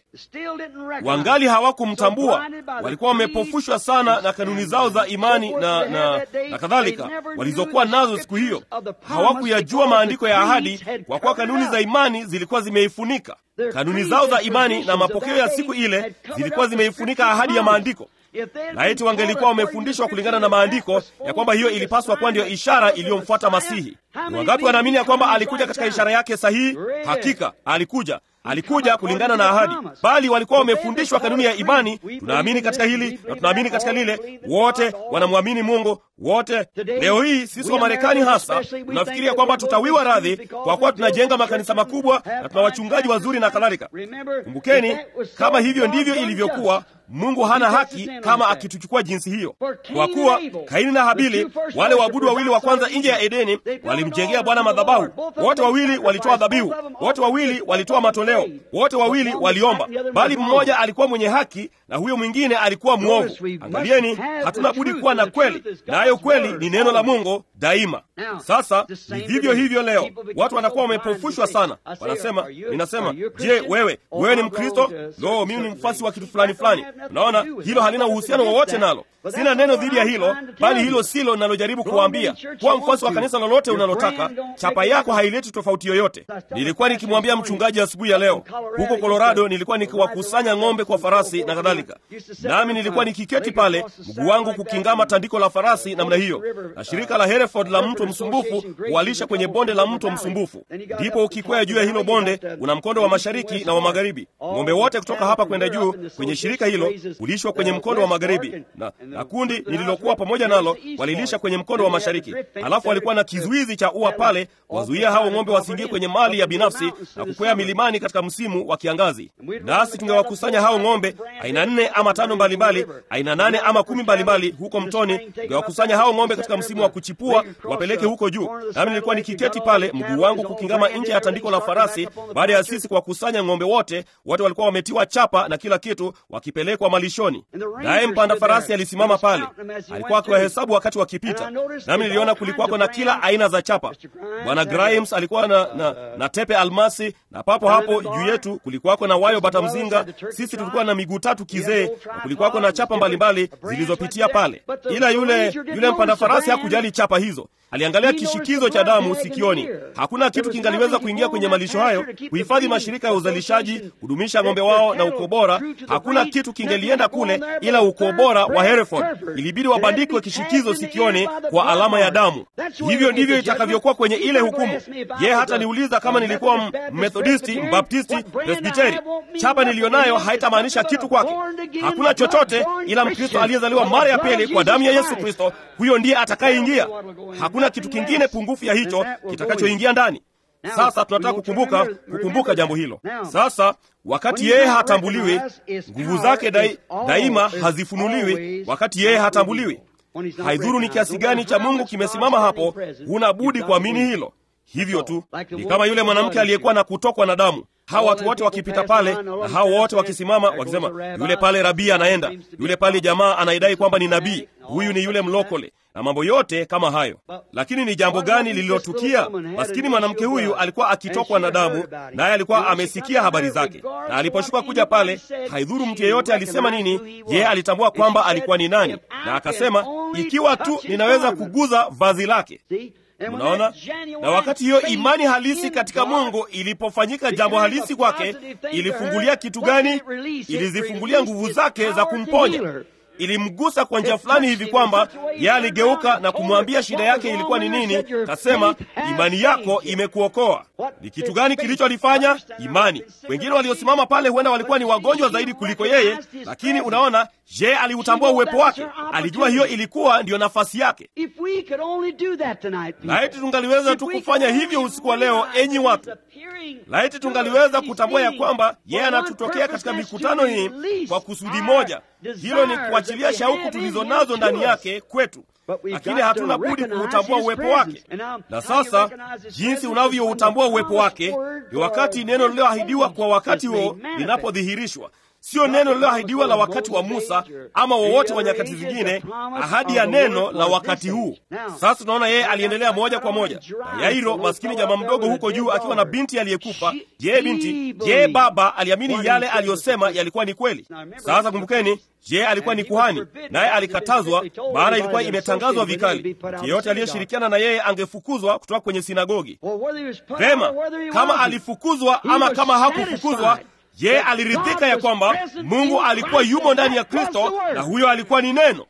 Wangali hawakumtambua, walikuwa wamepofushwa sana na kanuni zao za imani na kadhalika walizokuwa nazo siku hiyo. Hawakuyajua maandiko ya ahadi, kwa kuwa kanuni za imani zilikuwa zimeifunika. Kanuni zao za imani na mapokeo ya siku ile zilikuwa zimeifunika ahadi ya maandiko. Laiti wangelikuwa wamefundishwa kulingana na maandiko ya kwamba hiyo ilipaswa kuwa ndio ishara iliyomfuata Masihi. Ni wangapi wanaamini ya kwamba alikuja katika ishara yake sahihi? Hakika alikuja kulingana na ahadi, bali walikuwa wamefundishwa kanuni ya imani. Tunaamini katika hili na tunaamini katika lile. Wote wanamwamini Mungu, wote. Leo hii sisi wa Marekani hasa tunafikiria kwamba tutawiwa radhi kwa kuwa tunajenga makanisa makubwa na tuna wachungaji wazuri na kadhalika. Kumbukeni, kama hivyo ndivyo ilivyokuwa, Mungu hana haki kama akituchukua jinsi hiyo. Kwa kuwa Kaini na Habili, wale waabudu wawili wa kwanza nje ya Edeni, walimjengea Bwana madhabahu. Wote wawili walitoa dhabihu, wote wawili walitoa matoleo, wote wawili waliomba, bali mmoja alikuwa mwenye haki na huyo mwingine alikuwa mwovu. Angalieni, hatuna budi kuwa na kweli, nayo kweli ni neno la Mungu daima. Sasa ni vivyo hivyo leo. Watu wanakuwa wamepofushwa sana. Ninasema, "Je, wewe ni Mkristo?" "Lo, mimi ni mfuasi wa kitu fulani fulani." Unaona, hilo halina uhusiano wowote nalo. Sina neno dhidi ya hilo, bali hilo silo ninalojaribu kuambia. Kuwa mfuasi wa kanisa lolote unalotaka, chapa yako haileti tofauti yoyote. Nilikuwa nikimwambia mchungaji asubuhi ya leo, huko Colorado nilikuwa nikiwakusanya ng'ombe kwa farasi na kadhalika. Nami nilikuwa nikiketi pale, mguu wangu kukingama tandiko la farasi namna hiyo, na shirika la Hereford la mto msumbufu kuwalisha kwenye bonde la mto msumbufu. Ndipo ukikwea juu ya hilo bonde, una mkondo wa mashariki na wa magharibi. Ng'ombe wote kutoka hapa kwenda juu kwenye shirika hilo hulishwa kwenye mkondo wa magharibi, na kundi nililokuwa pamoja nalo walilisha kwenye mkondo wa mashariki. Alafu walikuwa na kizuizi cha ua pale wazuia hao ng'ombe wasiingie kwenye mali ya binafsi na kukwea milimani katika msimu wa kiangazi. Nasi tungewakusanya hao ng'ombe aina 4 ama 5 mbalimbali, aina 8 ama 10 mbalimbali huko mtoni. Tungewakusanya hao ng'ombe katika msimu wa kuchipua, wapeleke huko juu. Nami nilikuwa nikiketi pale, mguu wangu kukingama nje ya tandiko la farasi. Baada ya sisi kuwakusanya ng'ombe wote walikuwa wametiwa chapa na kila kitu, wakipelekwa malishoni. Naye mpanda farasi alisimama pale, alikuwa akiwahesabu wakati wakipita. Nami niliona kulikuwako na kila aina za chapa. Bwana Grimes alikuwa na tepe almasi, na papo hapo juu yetu kulikuwako na wayo bata mzinga. Sisi tulikuwa na miguu 3 kizee, na kulikuwako na chapa mbalimbali zilizopitia pale. Ila yule mpanda farasi hakujali chapa hizo. Aliangalia kishikizo cha damu sikioni. Hakuna kitu kingaliweza kuingia kwenye malisho hayo, kuhifadhi mashirika ya uzalishaji, kudumisha ng'ombe wao na ukobora. Hakuna kitu kingelienda kule ila ukobora wa Hereford. Ilibidi wabandikwe kishikizo sikioni kwa alama ya damu. Hivyo ndivyo itakavyokuwa kwenye ile hukumu. Hata niuliza kama nilikuwa Methodisti, Mbaptisti, Presbiteri, chapa nilionayo haitamaanisha kitu kwake. Hakuna chochote ila Mkristo aliyezaliwa mara ya pili kwa damu ya Yesu Kristo, huyo ndiye atakayeingia. Hakuna hakuna kitu kingine pungufu ya hicho kitakachoingia ndani. Sasa tunataka kukumbuka jambo hilo. Sasa wakati yeye hatambuliwi, nguvu zake daima hazifunuliwi. Wakati yeye hatambuliwi, haidhuru ni kiasi gani cha Mungu kimesimama hapo, huna budi kuamini hilo. Hivyo tu ni kama yule mwanamke aliyekuwa na kutokwa na damu. Hawa watu wote wakipita pale, na hao wote wakisimama wakisema, yule pale rabii anaenda, yule pale jamaa anaidai kwamba ni nabii, huyu ni yule mlokole, na mambo yote kama hayo. Lakini ni jambo gani lililotukia? Maskini mwanamke huyu alikuwa akitokwa na damu, naye alikuwa amesikia habari zake, na aliposhuka kuja pale, haidhuru mtu yeyote alisema nini, yeye alitambua kwamba alikuwa ni nani, na akasema, ikiwa tu ninaweza kuguza vazi lake. Unaona? Na wakati hiyo imani halisi katika Mungu ilipofanyika jambo halisi kwake, ilifungulia kitu gani? Ilizifungulia nguvu zake za kumponya. Ilimgusa kwa njia fulani hivi kwamba yeye aligeuka na kumwambia shida yake ilikuwa ni nini. Kasema, imani yako imekuokoa. Ni kitu gani kilicholifanya? Imani. Wengine waliosimama pale huenda walikuwa ni wagonjwa zaidi kuliko yeye, lakini unaona, je, aliutambua uwepo wake. Alijua hiyo ilikuwa ndiyo nafasi yake. Laiti tungaliweza tu kufanya hivyo usiku wa leo, enyi watu. Laiti tungaliweza kutambua ya kwamba yeye anatutokea katika mikutano hii kwa kusudi moja. Hilo ni kuachilia shauku tulizo nazo ndani yake kwetu, lakini hatuna budi kuutambua uwepo wake. Na sasa jinsi unavyoutambua uwepo wake ni wakati neno lililoahidiwa kwa wakati huo linapodhihirishwa. Sio neno lililoahidiwa la wakati wa Musa ama wowote wa nyakati zingine, ahadi ya neno la wakati huu. Sasa tunaona yeye aliendelea moja kwa moja. Na Yairo, maskini jamaa mdogo huko juu akiwa na binti aliyekufa, je, baba aliamini yale aliyosema yalikuwa ni kweli? Sasa kumbukeni, je, alikuwa ni kuhani, naye alikatazwa, maana ilikuwa imetangazwa vikali. Yeyote aliyeshirikiana na yeye angefukuzwa kutoka kwenye sinagogi. Vema, kama alifukuzwa ama kama hakufukuzwa, yeye aliridhika ya kwamba Mungu alikuwa yumo ndani ya Kristo, na huyo alikuwa ni neno.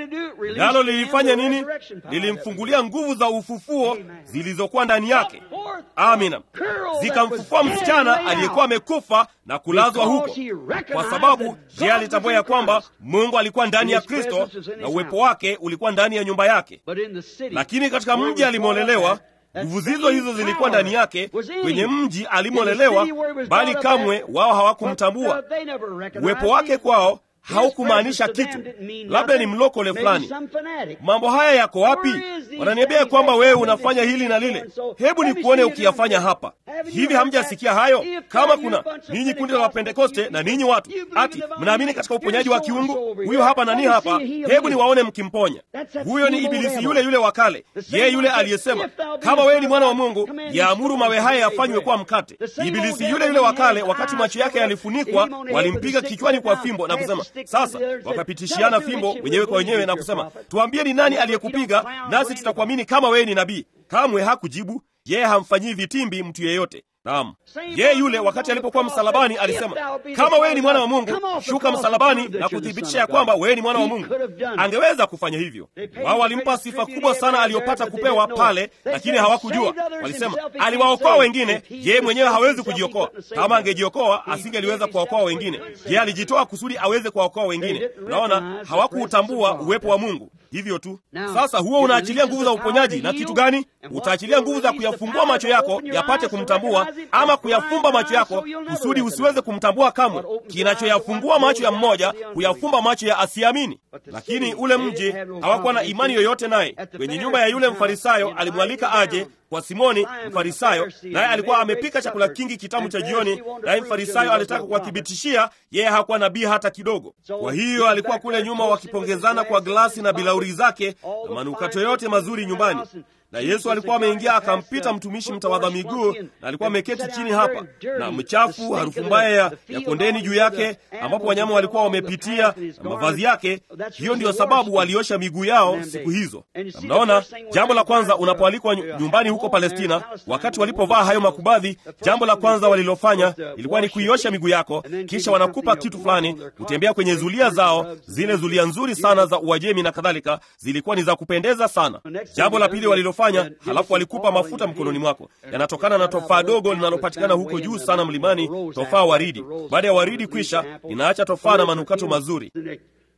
Nalo lilifanya nini? Lilimfungulia nguvu za ufufuo zilizokuwa ndani yake. Amina. Zikamfufua msichana aliyekuwa amekufa na kulazwa huko, kwa sababu yeye alitambua ya kwamba Mungu alikuwa ndani ya Kristo na uwepo wake ulikuwa ndani ya nyumba yake. Lakini katika mji alimolelewa, nguvu hizo zilikuwa ndani yake. Kwenye mji alimolelewa, bali kamwe wao hawakumtambua. Uwepo wake kwao haukumaanisha kitu. Labda ni mlokole fulani. Mambo haya yako wapi? Wananiambia kwamba wewe unafanya hili na lile. Hebu nikuone ukiyafanya hapa. Hivi hamjasikia hayo? Kama kuna ninyi kundi la Pentekoste na ninyi watu ati mnaamini katika uponyaji wa kiungu, huyo hapa na nini hapa, hebu niwaone mkimponya. Huyo ni ibilisi yule wa kale. Yeye yule aliyesema, kama wewe ni mwana wa Mungu, yaamuru mawe haya yafanywe kuwa mkate. Ibilisi yule wa kale, wakati macho yake yalifunikwa, walimpiga kichwani kwa fimbo na kusema, sasa wakapitishiana fimbo wenyewe kwa wenyewe na kusema, tuambie ni nani aliyekupiga, nasi tutakuamini kama wewe ni nabii. Kamwe hakujibu. Yeye hamfanyii vitimbi mtu yeyote. Naam, yeye yule wakati alipokuwa msalabani alisema, kama wewe ni mwana wa Mungu, shuka msalabani na kuthibitisha ya kwamba wewe ni mwana wa Mungu. Angeweza kufanya hivyo. Wao walimpa sifa kubwa sana aliyopata kupewa pale, lakini hawakujua. Walisema aliwaokoa wengine, yeye mwenyewe hawezi kujiokoa. Kama angejiokoa, asingeliweza kuwaokoa wengine. Yeye alijitoa kusudi aweze kuwaokoa wengine. Naona hawakuutambua uwepo wa Mungu. Hivyo tu. Sasa huo unaachilia nguvu za uponyaji na kitu gani? Utaachilia nguvu za kuyafungua macho yako yapate kumtambua, ama kuyafumba macho yako kusudi usiweze kumtambua kamwe. Kinachoyafungua macho ya mmoja kuyafumba macho ya asiamini. Lakini ule mji hawakuwa na imani yoyote naye. Kwenye nyumba ya yule Mfarisayo alimwalika aje kwa Simoni Mfarisayo, naye alikuwa amepika chakula kingi kitamu cha jioni, naye Mfarisayo alitaka kuwathibitishia yeye hakuwa nabii hata kidogo. Kwa hiyo alikuwa kule nyuma wakipongezana kwa glasi na bilauri zake na manukato yote mazuri nyumbani. Na Yesu alikuwa ameingia akampita mtumishi mtawadha miguu, na alikuwa ameketi chini hapa na mchafu, harufu mbaya ya kondeni juu yake, ambapo wanyama walikuwa wamepitia na mavazi yake. Hiyo ndiyo sababu waliosha miguu yao siku hizo. Na mnaona, jambo la kwanza unapoalikwa nyumbani huko Palestina, wakati walipovaa hayo makubadhi, jambo la kwanza walilofanya ilikuwa ni kuiosha miguu yako, kisha wanakupa kitu fulani, kutembea kwenye zulia zao, zile zulia nzuri sana za Uajemi na kadhalika, zilikuwa ni za kupendeza sana. Jambo la pili walilofanya, halafu walikupa mafuta mkononi mwako. Yanatokana na tofaa dogo linalopatikana huko juu sana mlimani, tofaa waridi. Baada ya waridi kwisha, inaacha tofaa na manukato mazuri.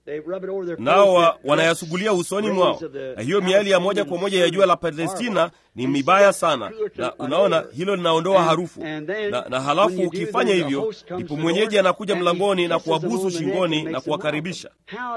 nao wanayasugulia usoni mwao, na hiyo miali ya moja kwa moja ya jua la Palestina ni mibaya sana, na unaona hilo linaondoa harufu. Na halafu ukifanya hivyo, ndipo mwenyeji anakuja mlangoni na kuwabusu shingoni na kuwakaribisha.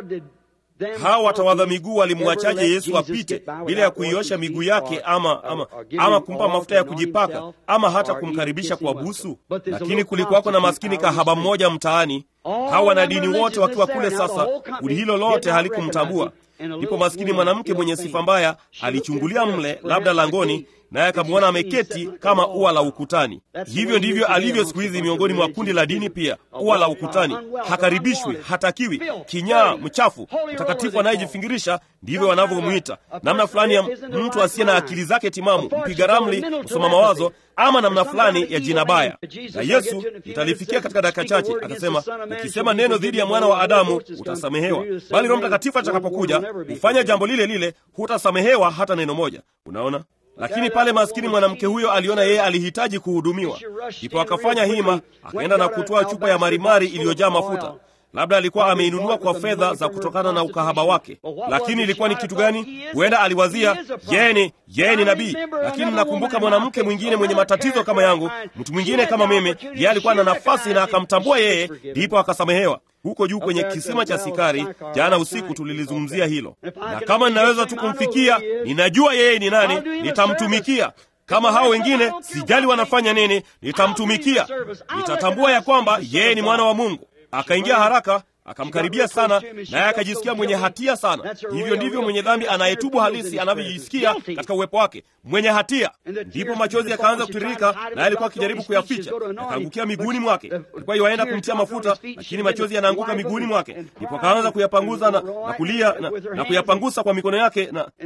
Hawa watawadha miguu walimwachaje Yesu apite bila ya kuiosha miguu yake ama kumpa mafuta ya kujipaka ama hata kumkaribisha kwa busu? Lakini kulikuwako na maskini kahaba mmoja mtaani, hawa wanadini wote wakiwa kule. Sasa kundi hilo lote halikumtambua. Ndipo maskini mwanamke mwenye sifa mbaya alichungulia mle, labda langoni, naye akamwona ameketi kama ua la ukutani. Hivyo ndivyo alivyo siku hizi miongoni mwa kundi la dini pia, ua la ukutani. Hakaribishwi, hatakiwi, kinyaa, mchafu, mtakatifu anayejifingirisha, ndivyo wanavyomwita. Namna fulani ya mtu asiye na akili zake timamu, mpiga ramli, msoma mawazo, ama namna fulani ya jina baya. Na Yesu italifikia katika dakika chache, akasema, ukisema neno dhidi ya mwana wa Adamu utasamehewa, bali Roho Mtakatifu atakapokuja ufanya jambo lile lile, hutasamehewa hata neno moja. Unaona? Lakini pale maskini mwanamke huyo aliona yeye alihitaji kuhudumiwa, ndipo akafanya hima, akaenda na kutoa chupa ya marimari iliyojaa mafuta. Labda alikuwa ameinunua kwa fedha za kutokana na ukahaba wake. Lakini ilikuwa ni kitu gani? Huenda aliwazia yeye ni nabii. Lakini nakumbuka mwanamke mwingine mwenye matatizo kama yangu, mtu mwingine kama mimi, yeye alikuwa na nafasi na akamtambua yeye, ndipo akasamehewa. Huko juu kwenye kisima cha Sikari jana usiku tulilizungumzia hilo. Na kama ninaweza tu kumfikia, ninajua yeye ni nani, nitamtumikia. Kama hao wengine sijali wanafanya nini, nitamtumikia. Nitatambua ya kwamba yeye ni mwana wa Mungu. Akaingia haraka, akamkaribia sana, naye akajisikia mwenye hatia sana. Hivyo ndivyo mwenye dhambi anayetubu halisi anavyojisikia katika uwepo wake, mwenye hatia. Ndipo machozi yakaanza kutiririka, naye alikuwa akijaribu kuyaficha. Akaangukia miguuni mwake. Alikuwa yuaenda kumtia mafuta, lakini machozi yanaanguka miguuni mwake. Ndipo akaanza kuyapanguza na kulia na kuyapangusa kwa mikono yake,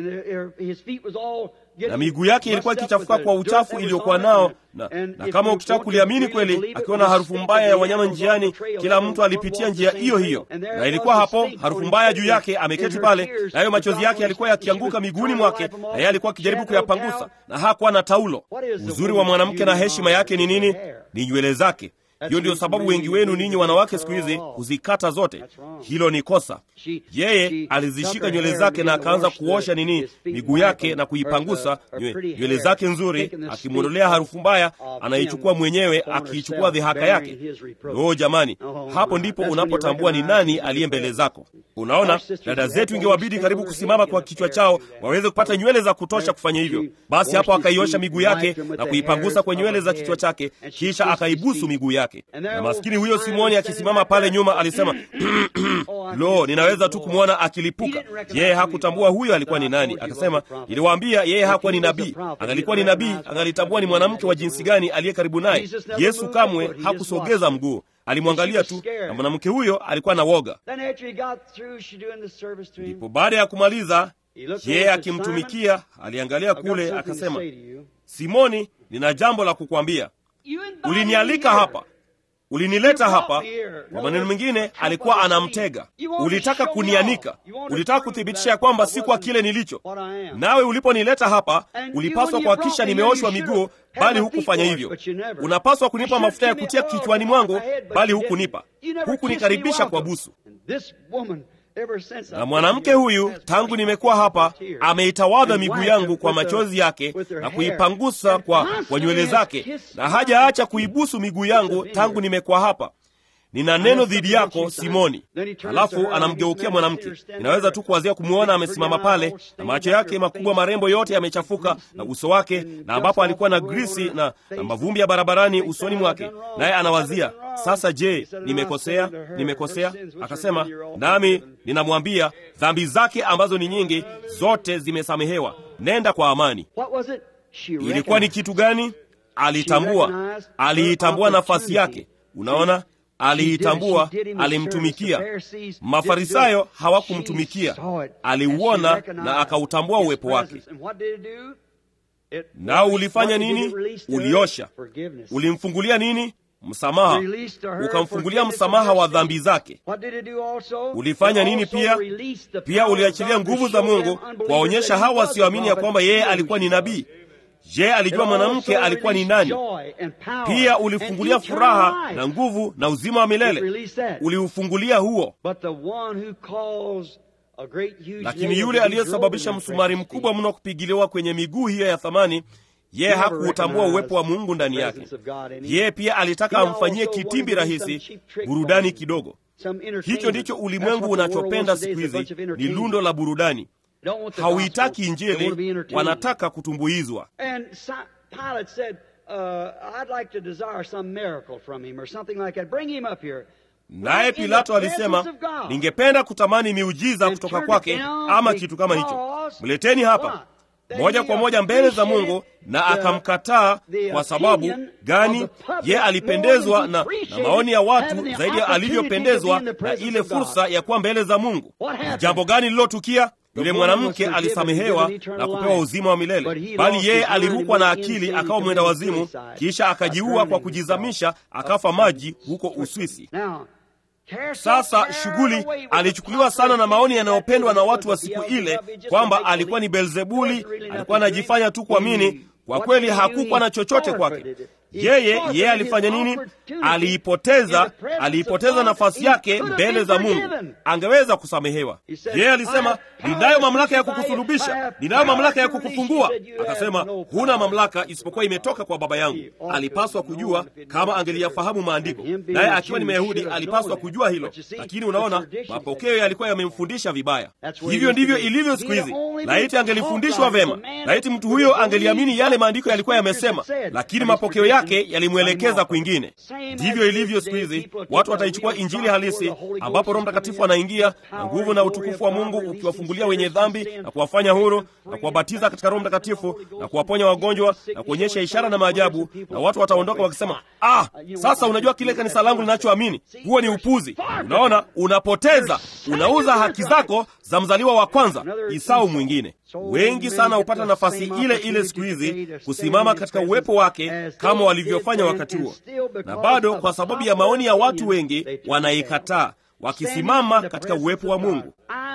na miguu yake ilikuwa ikichafuka kwa uchafu iliyokuwa nao. Na kama ukitaka kuliamini kweli, akiona harufu mbaya ya wanyama njiani, kila mtu alipitia njia hiyo hiyo, na ilikuwa hapo harufu mbaya juu yake, ameketi pale, na hayo machozi yake yalikuwa yakianguka miguuni mwake, na yeye alikuwa akijaribu kuyapangusa, na hakuwa na taulo. Uzuri wa mwanamke na heshima yake ni nini? Ni nywele zake. Hiyo ndio sababu wengi wenu ninyi wanawake siku hizi huzikata zote. Hilo ni kosa. Yeye alizishika nywele zake na akaanza kuosha miguu yake na kuipangusa nywele zake nzuri, akimwondolea harufu mbaya anaichukua mwenyewe, akiichukua dhihaka yake. Jamani, hapo ndipo unapotambua ni nani aliye mbele zako. Unaona, dada zetu ingewabidi karibu kusimama kwa kichwa chao waweze kupata nywele za kutosha kufanya hivyo. Basi hapo akaiosha miguu yake na kuipangusa kwa nywele za kichwa chake, kisha akaibusu miguu yake. Na maskini huyo Simoni akisimama pale nyuma alisema, lo, ninaweza tu kumwona akilipuka. Yeye hakutambua huyo alikuwa ni nani. Akasema, niliwaambia yeye hakuwa ni nabii. Angalikuwa ni nabii, angalitambua ni mwanamke wa jinsi gani aliye karibu naye. Yesu kamwe hakusogeza mguu, alimwangalia tu, na mwanamke huyo alikuwa na woga. Ndipo baada ya kumaliza, yeye akimtumikia, aliangalia kule akasema, Simoni, nina jambo la kukwambia. Ulinialika hapa, ulinileta hapa. Kwa maneno mengine, alikuwa anamtega. Ulitaka kunianika, ulitaka kuthibitisha ya kwamba si kwa kile nilicho. Nawe uliponileta hapa, ulipaswa kuhakikisha nimeoshwa miguu, bali hukufanya hivyo. Unapaswa kunipa mafuta ya kutia kichwani mwangu, bali hukunipa. Hukunikaribisha kwa busu. Na mwanamke huyu, tangu nimekuwa hapa, ameitawadha miguu yangu kwa machozi yake na kuipangusa kwa nywele zake, na hajaacha kuibusu miguu yangu tangu nimekuwa hapa. Nina neno dhidi yako, Simoni. Halafu anamgeukia mwanamke. Ninaweza tu kuwazia kumwona amesimama pale, na macho yake makubwa marembo yote yamechafuka, na uso wake, na ambapo alikuwa na grisi na mavumbi ya barabarani usoni mwake. Naye anawazia, sasa je, nimekosea? Akasema, nami ninamwambia, dhambi zake ambazo ni nyingi zote zimesamehewa. Nenda kwa amani. Ilikuwa ni kitu gani? Aliitambua nafasi yake. Unaona? Aliitambua, alimtumikia. Mafarisayo hawakumtumikia. Aliuona na akautambua uwepo wake. Nao ulifanya nini? Uliosha. Ulimfungulia nini? Msamaha. Ukamfungulia msamaha wa dhambi zake. Ulifanya nini pia? Pia uliachilia nguvu za Mungu kuwaonyesha hawa wasioamini ya kwamba yeye alikuwa ni nabii. Je, alijua mwanamke alikuwa ni nani? Pia ulifungulia furaha na nguvu na uzima wa milele. Uliufungulia huo. Lakini yule aliyesababisha msumari mkubwa mno kupigiliwa kwenye miguu hiyo ya thamani, yeye hakuutambua uwepo wa Mungu ndani yake. Yeye pia alitaka amfanyie kitimbi rahisi, burudani kidogo. Hicho ndicho ulimwengu unachopenda siku hizi, ni lundo la burudani. Hauitaki Injili, wanataka kutumbuizwa. Naye Pilato alisema, ningependa kutamani miujiza kutoka kwake ama kitu kama hicho. Mleteni hapa. Moja kwa moja mbele za Mungu, na akamkataa. Kwa sababu gani? Ye alipendezwa na maoni ya watu zaidi ya alivyopendezwa na ile fursa ya kuwa mbele za Mungu. Jambo gani lilotukia? Yule mwanamke alisamehewa na kupewa uzima wa milele, bali yeye alirukwa na akili akawa mwenda wazimu, kisha akajiua kwa kujizamisha, akafa maji huko Uswisi. Sasa shughuli alichukuliwa sana na maoni yanayopendwa na watu wa siku ile, kwamba alikuwa ni Beelzebuli, alikuwa anajifanya tu kuamini. Kwa kweli hakukuwa na chochote kwake. Yeye alifanya nini? Aliipoteza nafasi yake mbele za Mungu. Angeweza kusamehewa. Yeye alisema, ninayo mamlaka ya kukusulubisha, ninayo mamlaka ya kukufungua. Akasema, huna mamlaka isipokuwa imetoka kwa Baba yangu. Alipaswa kujua, kama angeliyafahamu maandiko. Naye akiwa ni Myahudi alipaswa kujua hilo. Lakini unaona, mapokeo yalikuwa yamemfundisha vibaya. Hivyo ndivyo ilivyo siku hizi. Laiti angelifundishwa vema, laiti mtu huyo angeliamini yale maandiko yalikuwa yamesema, lakini mapokeo yake yalimwelekeza kwingine. Ndivyo ilivyo siku hizi. Watu wataichukua Injili halisi, ambapo Roho Mtakatifu anaingia na nguvu na utukufu wa Mungu ukiwafungulia wenye dhambi na kuwafanya huru na kuwabatiza katika Roho Mtakatifu na kuwaponya wagonjwa na kuonyesha ishara na maajabu, na watu wataondoka wakisema, sasa unajua kile kanisa langu linachoamini. Huo ni upuzi. Unaona, unapoteza, unauza haki zako za mzaliwa wa kwanza, Isau mwingine. Wengi sana hupata nafasi ile ile siku hizi kusimama katika uwepo wake kama walivyofanya wakati huo, na bado kwa sababu ya maoni ya watu wengi wanaikataa, wakisimama katika uwepo wa Mungu.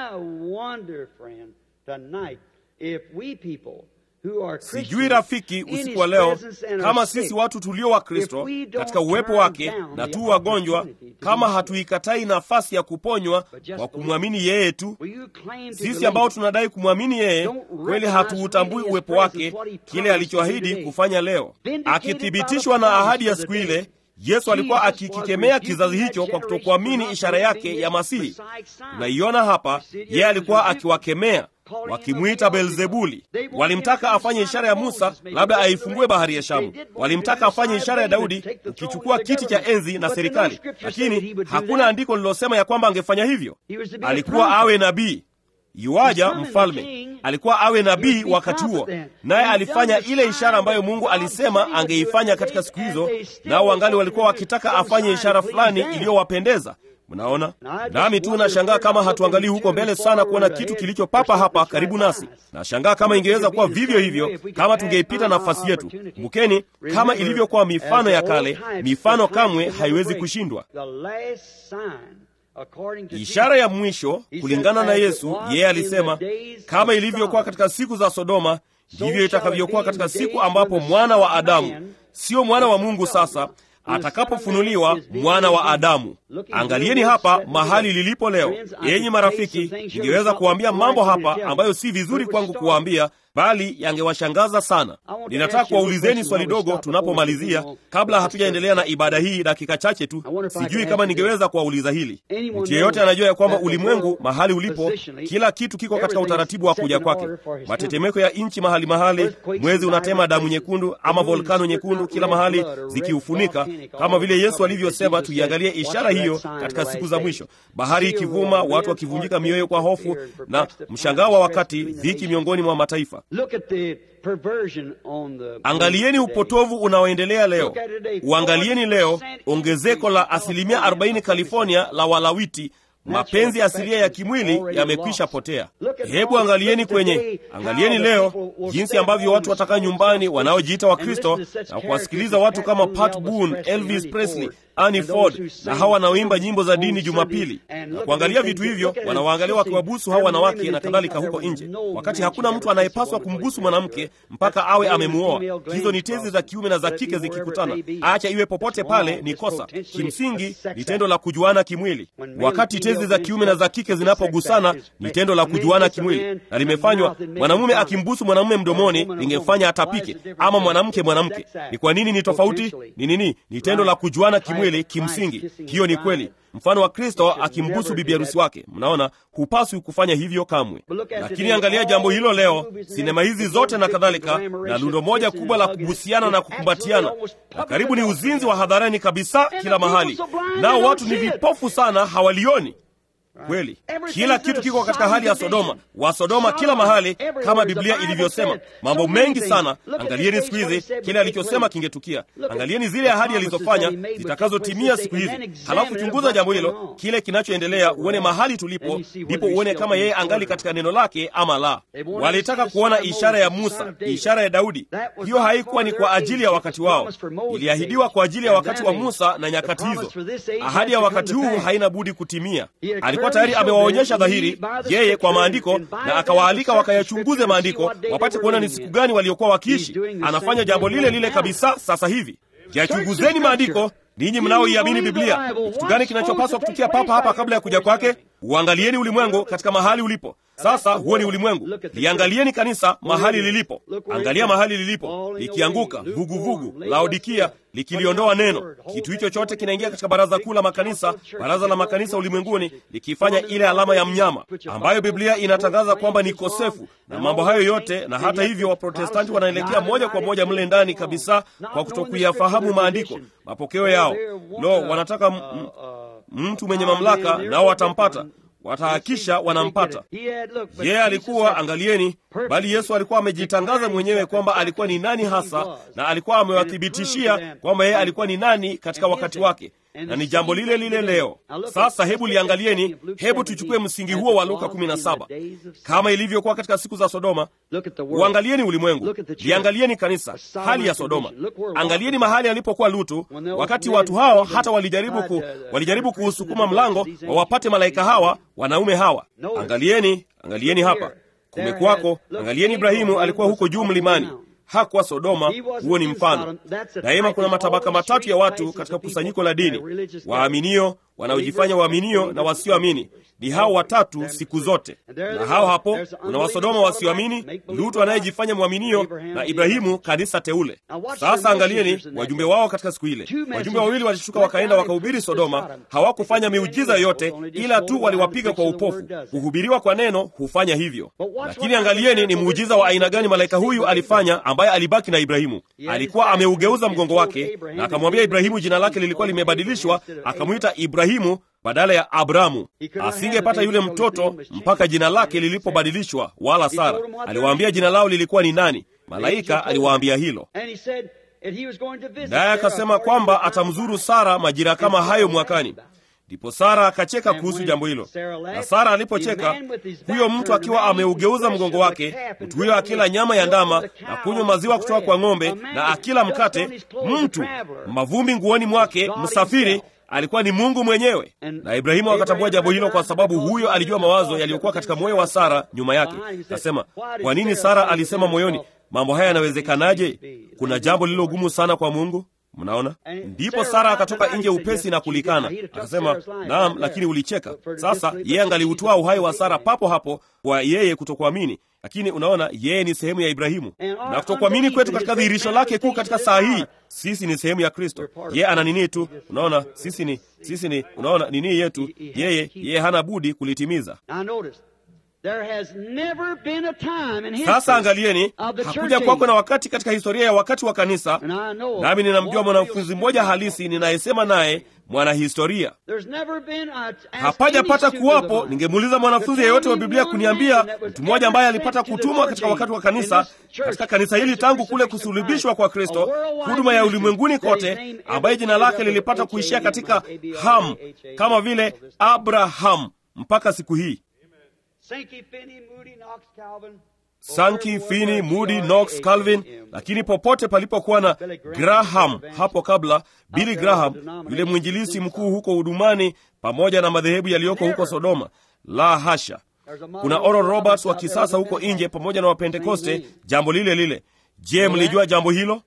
Sijui rafiki, usiku wa leo, kama sisi watu tulio wa Kristo katika uwepo wake na tu wagonjwa, kama hatuikatai nafasi ya kuponywa kwa kumwamini yeye tu. Sisi ambao tunadai kumwamini yeye, kweli hatuutambui uwepo wake, kile alichoahidi kufanya leo. Akithibitishwa na ahadi ya siku ile, Yesu alikuwa akikikemea kizazi hicho kwa kutokuamini ishara yake ya Masihi. Tunaiona hapa, yeye alikuwa akiwakemea, wakimwita Beelzebuli. Walimtaka afanye ishara ya Musa, labda aifungue bahari ya Shamu. Walimtaka afanye ishara ya Daudi, ukichukua kiti cha enzi na serikali. Lakini hakuna andiko lilosema ya kwamba angefanya hivyo. Alikuwa awe nabii. Yuaja mfalme, alikuwa awe nabii wakati huo, naye alifanya ile ishara ambayo Mungu alisema angeifanya katika siku hizo, nao wangali walikuwa wakitaka afanye ishara fulani iliyowapendeza. Mnaona? Nami tu nashangaa kama hatuangalii huko mbele sana kuona kitu kilichopapa hapa karibu nasi. Nashangaa kama ingeweza kuwa vivyo hivyo kama tungeipita nafasi yetu. Kumbukeni, kama ilivyokuwa mifano ya kale, mifano kamwe haiwezi kushindwa. Ishara ya mwisho kulingana na Yesu, yeye alisema, kama ilivyokuwa katika siku za Sodoma, ndivyo itakavyokuwa katika siku ambapo mwana wa Adamu, sio mwana wa Mungu sasa, atakapofunuliwa mwana wa Adamu. Angalieni hapa mahali lilipo leo. Yenyi marafiki, ningeweza kuwaambia mambo hapa ambayo si vizuri kwangu kuwaambia, bali yangewashangaza sana. Ninataka kuwaulizeni swali dogo tunapomalizia, kabla hatujaendelea na ibada hii dakika chache tu. Sijui kama ningeweza kuwauliza hili. Mtu yeyote anajua ya kwamba ulimwengu mahali ulipo, kila kitu kiko katika utaratibu wa kuja kwake. Matetemeko ya nchi mahali mahali, mwezi unatema damu nyekundu ama volkano nyekundu kila mahali zikiufunika, kama vile Yesu alivyosema tuiangalie ishara hiyo katika siku za mwisho. Bahari ikivuma, watu wakivunjika mioyo kwa hofu, na mshangao wa wakati, dhiki miongoni mwa mataifa. Angalieni upotovu unaoendelea leo. Uangalieni leo ongezeko la 40% California la walawiti. Mapenzi asilia ya kimwili yamekwisha potea. Hebu angalieni leo jinsi ambavyo watu watakaa nyumbani wanaojiita wa Kristo na kuwasikiliza watu kama Pat Boone, Elvis Presley, Annie Ford na hawa wanaoimba nyimbo za dini Jumapili, na kuangalia vitu hivyo, wanawaangalia wakiwabusu hawa wanawake na kadhalika huko nje, wakati hakuna mtu anayepaswa kumbusu mwanamke mpaka awe amemuoa. Hizo ni tezi za kiume na za kike zikikutana. Acha iwe popote pale, ni kosa. Kimsingi ni tendo la kujuana kimwili. Wakati tezi za kiume na za kike zinapogusana, ni tendo la kujuana kimwili, na limefanywa. Mwanamume akimbusu mwanamume mdomoni, lingefanya atapike, ama mwanamke. Ni kwa nini ni tofauti? Ni nini? Ni tendo la kujuana kimwili. Kimsingi hiyo ni kweli. Mfano wa Kristo akimbusu bibi harusi wake. Mnaona, hupaswi kufanya hivyo kamwe. Lakini angalia jambo hilo leo, sinema hizi zote na kadhalika, na lundo moja kubwa la kubusiana na kukumbatiana, na karibu ni uzinzi wa hadharani kabisa kila mahali, nao watu ni vipofu sana, hawalioni. Kweli, kila kitu kiko katika hali ya Sodoma. Wa Sodoma kila mahali, kama Biblia ilivyosema. Mambo mengi sana. Angalieni siku hizi kile alichosema kingetukia. Angalieni zile ahadi alizofanya zitakazotimia siku hizi. Halafu chunguza jambo hilo, kile kinachoendelea, uone mahali tulipo, ndipo uone kama yeye angali katika neno lake ama la. Walitaka kuona ishara ya Musa, ishara ya Daudi. Hiyo haikuwa ni kwa ajili ya wakati wao, iliahidiwa kwa ajili ya wakati wa Musa na nyakati hizo. Ahadi ya wakati huu haina budi kutimia. Alikuwa tayari amewaonyesha dhahiri yeye kwa maandiko, na akawaalika wakayachunguze maandiko wapate kuona ni siku gani waliokuwa wakiishi. Anafanya jambo lile lile kabisa sasa hivi. Yachunguzeni maandiko, ninyi mnaoiamini Biblia. Kitu gani kinachopaswa kutukia papa hapa kabla ya kuja kwake? Uangalieni ulimwengu katika mahali ulipo. Sasa huo ni ulimwengu. Liangalieni kanisa mahali lilipo. Angalia mahali lilipo, likianguka vuguvugu, Laodikia likiliondoa neno. Kitu hicho chote kinaingia katika baraza kuu la makanisa, baraza la makanisa ulimwenguni, likifanya ile alama ya mnyama ambayo Biblia inatangaza kwamba ni kosefu, na mambo hayo yote. Na hata hivyo Waprotestanti wanaelekea moja kwa moja mle ndani kabisa kwa kutokuyafahamu maandiko, mapokeo yao. Wanataka mtu mwenye mamlaka, nao watampata. Watahakisha wanampata. Yeye alikuwa, angalieni, bali Yesu alikuwa amejitangaza mwenyewe kwamba alikuwa ni nani hasa, na alikuwa amewathibitishia kwamba yeye alikuwa ni nani katika wakati wake, na ni jambo lile lile leo. Sasa hebu liangalieni, hebu tuchukue msingi huo wa Luka 17. Kama ilivyokuwa katika siku za Sodoma, uangalieni ulimwengu, liangalieni kanisa, hali ya Sodoma. Angalieni mahali alipokuwa Lutu, wakati watu hao hata walijaribu kuusukuma mlango wawapate malaika hawa, wanaume hawa. Angalieni hapa kumekuwako. Angalieni Ibrahimu alikuwa huko juu mlimani, hakuwa Sodoma. Huo ni mfano. Daima kuna matabaka matatu ya watu katika kusanyiko la dini: waaminio, wanaojifanya waaminio, na wasioamini. Ni hao watatu siku zote. Na hao hapo kuna Wasodoma wasioamini, Lutu anayejifanya mwaminio, na Ibrahimu, kanisa teule. Sasa angalieni wajumbe wao katika siku ile. Wajumbe wawili walishuka wakaenda wakahubiri Sodoma. Hawakufanya miujiza yoyote, ila tu waliwapiga kwa upofu. Kuhubiriwa kwa neno hufanya hivyo. Lakini angalieni ni muujiza wa aina gani malaika huyu alifanya, ambaye alibaki na Ibrahimu. Alikuwa ameugeuza mgongo wake, na akamwambia Ibrahimu jina lake lilikuwa limebadilishwa, akamwita Ibrahimu badala ya Abramu. Asingepata yule mtoto mpaka jina lake lilipobadilishwa, wala Sara. Aliwaambia jina lao lilikuwa ni nani. Malaika aliwaambia hilo. Naye akasema kwamba atamzuru Sara majira kama hayo mwakani. Ndipo Sara akacheka kuhusu jambo hilo. Na Sara alipocheka, huyo mtu akiwa ameugeuza mgongo wake, mtu huyo akila nyama ya ndama na kunywa maziwa kutoka kwa ng'ombe na akila mkate, mtu mavumbi nguoni mwake, msafiri, alikuwa ni Mungu mwenyewe. Na Ibrahimu akatambua jambo hilo, kwa sababu huyo alijua mawazo yaliyokuwa katika moyo wa Sara nyuma yake. Akasema, kwa nini Sara alisema moyoni, mambo haya yanawezekanaje? Kuna jambo lililo gumu sana kwa Mungu. Mnaona? Ndipo Sara akatoka nje upesi na kulikana. Akasema, naam, lakini ulicheka. Sasa yeye angaliutoa uhai wa Sara papo hapo kwa yeye kutokuamini. Lakini unaona, yeye ni sehemu ya Ibrahimu, na kutokuamini kwetu katika dhihirisho lake kuu katika saa hii, sisi ni sehemu ya Kristo. Yeye ana nini tu, unaona, sisi ni unaona nini yetu, yeye hana budi kulitimiza. Sasa angalieni, hakuja kwako na wakati katika historia ya wakati wa kanisa, nami ninamjua mwanafunzi mmoja halisi ninayesema naye mwanahistoria. Hapajapata kuwapo, ningemuuliza mwanafunzi yeyote wa Biblia kuniambia mtu mmoja ambaye alipata kutumwa katika wakati wa kanisa, katika kanisa hili tangu kule kusulubishwa kwa Kristo, huduma ya ulimwenguni kote, ambaye jina lake lilipata kuishia katika Ham, kama vile Abraham mpaka siku hii. Sankey, Finney, Moody, Knox, Calvin, lakini popote palipokuwa na Graham hapo kabla, Billy Graham, yule mwinjilisi mkuu huko Udumani, pamoja na madhehebu yaliyoko huko Sodoma, la hasha. Kuna Oral Roberts wa kisasa huko nje pamoja na Wapentekoste, jambo lile lile. Je, mlijua jambo hilo?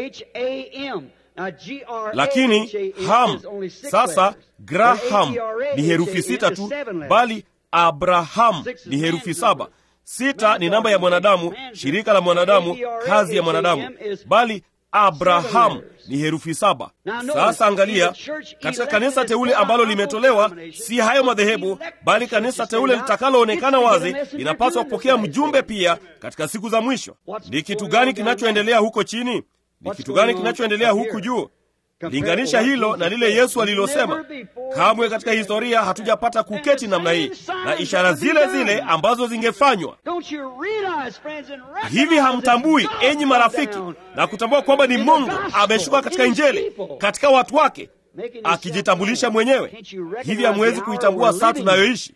Lakini Ham, sasa Graham ni herufi 6 tu, bali Abraham ni herufi 7. 6 ni namba ya mwanadamu, shirika la mwanadamu, kazi ya mwanadamu, bali Abraham ni herufi 7. Sasa angalia, katika kanisa teule ambalo limetolewa, si hayo madhehebu, bali kanisa teule litakaloonekana wazi, linapaswa kupokea mjumbe pia katika siku za mwisho. Ni kitu gani kinachoendelea huko chini? Ni kitu gani kinachoendelea huku juu? Linganisha hilo na lile Yesu alilosema. Kamwe katika historia hatujapata kuketi namna hii na ishara zile zile ambazo zingefanywa. Hivi hamtambui, enyi marafiki, na kutambua kwamba ni Mungu ameshuka katika Injili, katika watu wake, akijitambulisha mwenyewe? Hivi hamwezi kuitambua saa tunayoishi?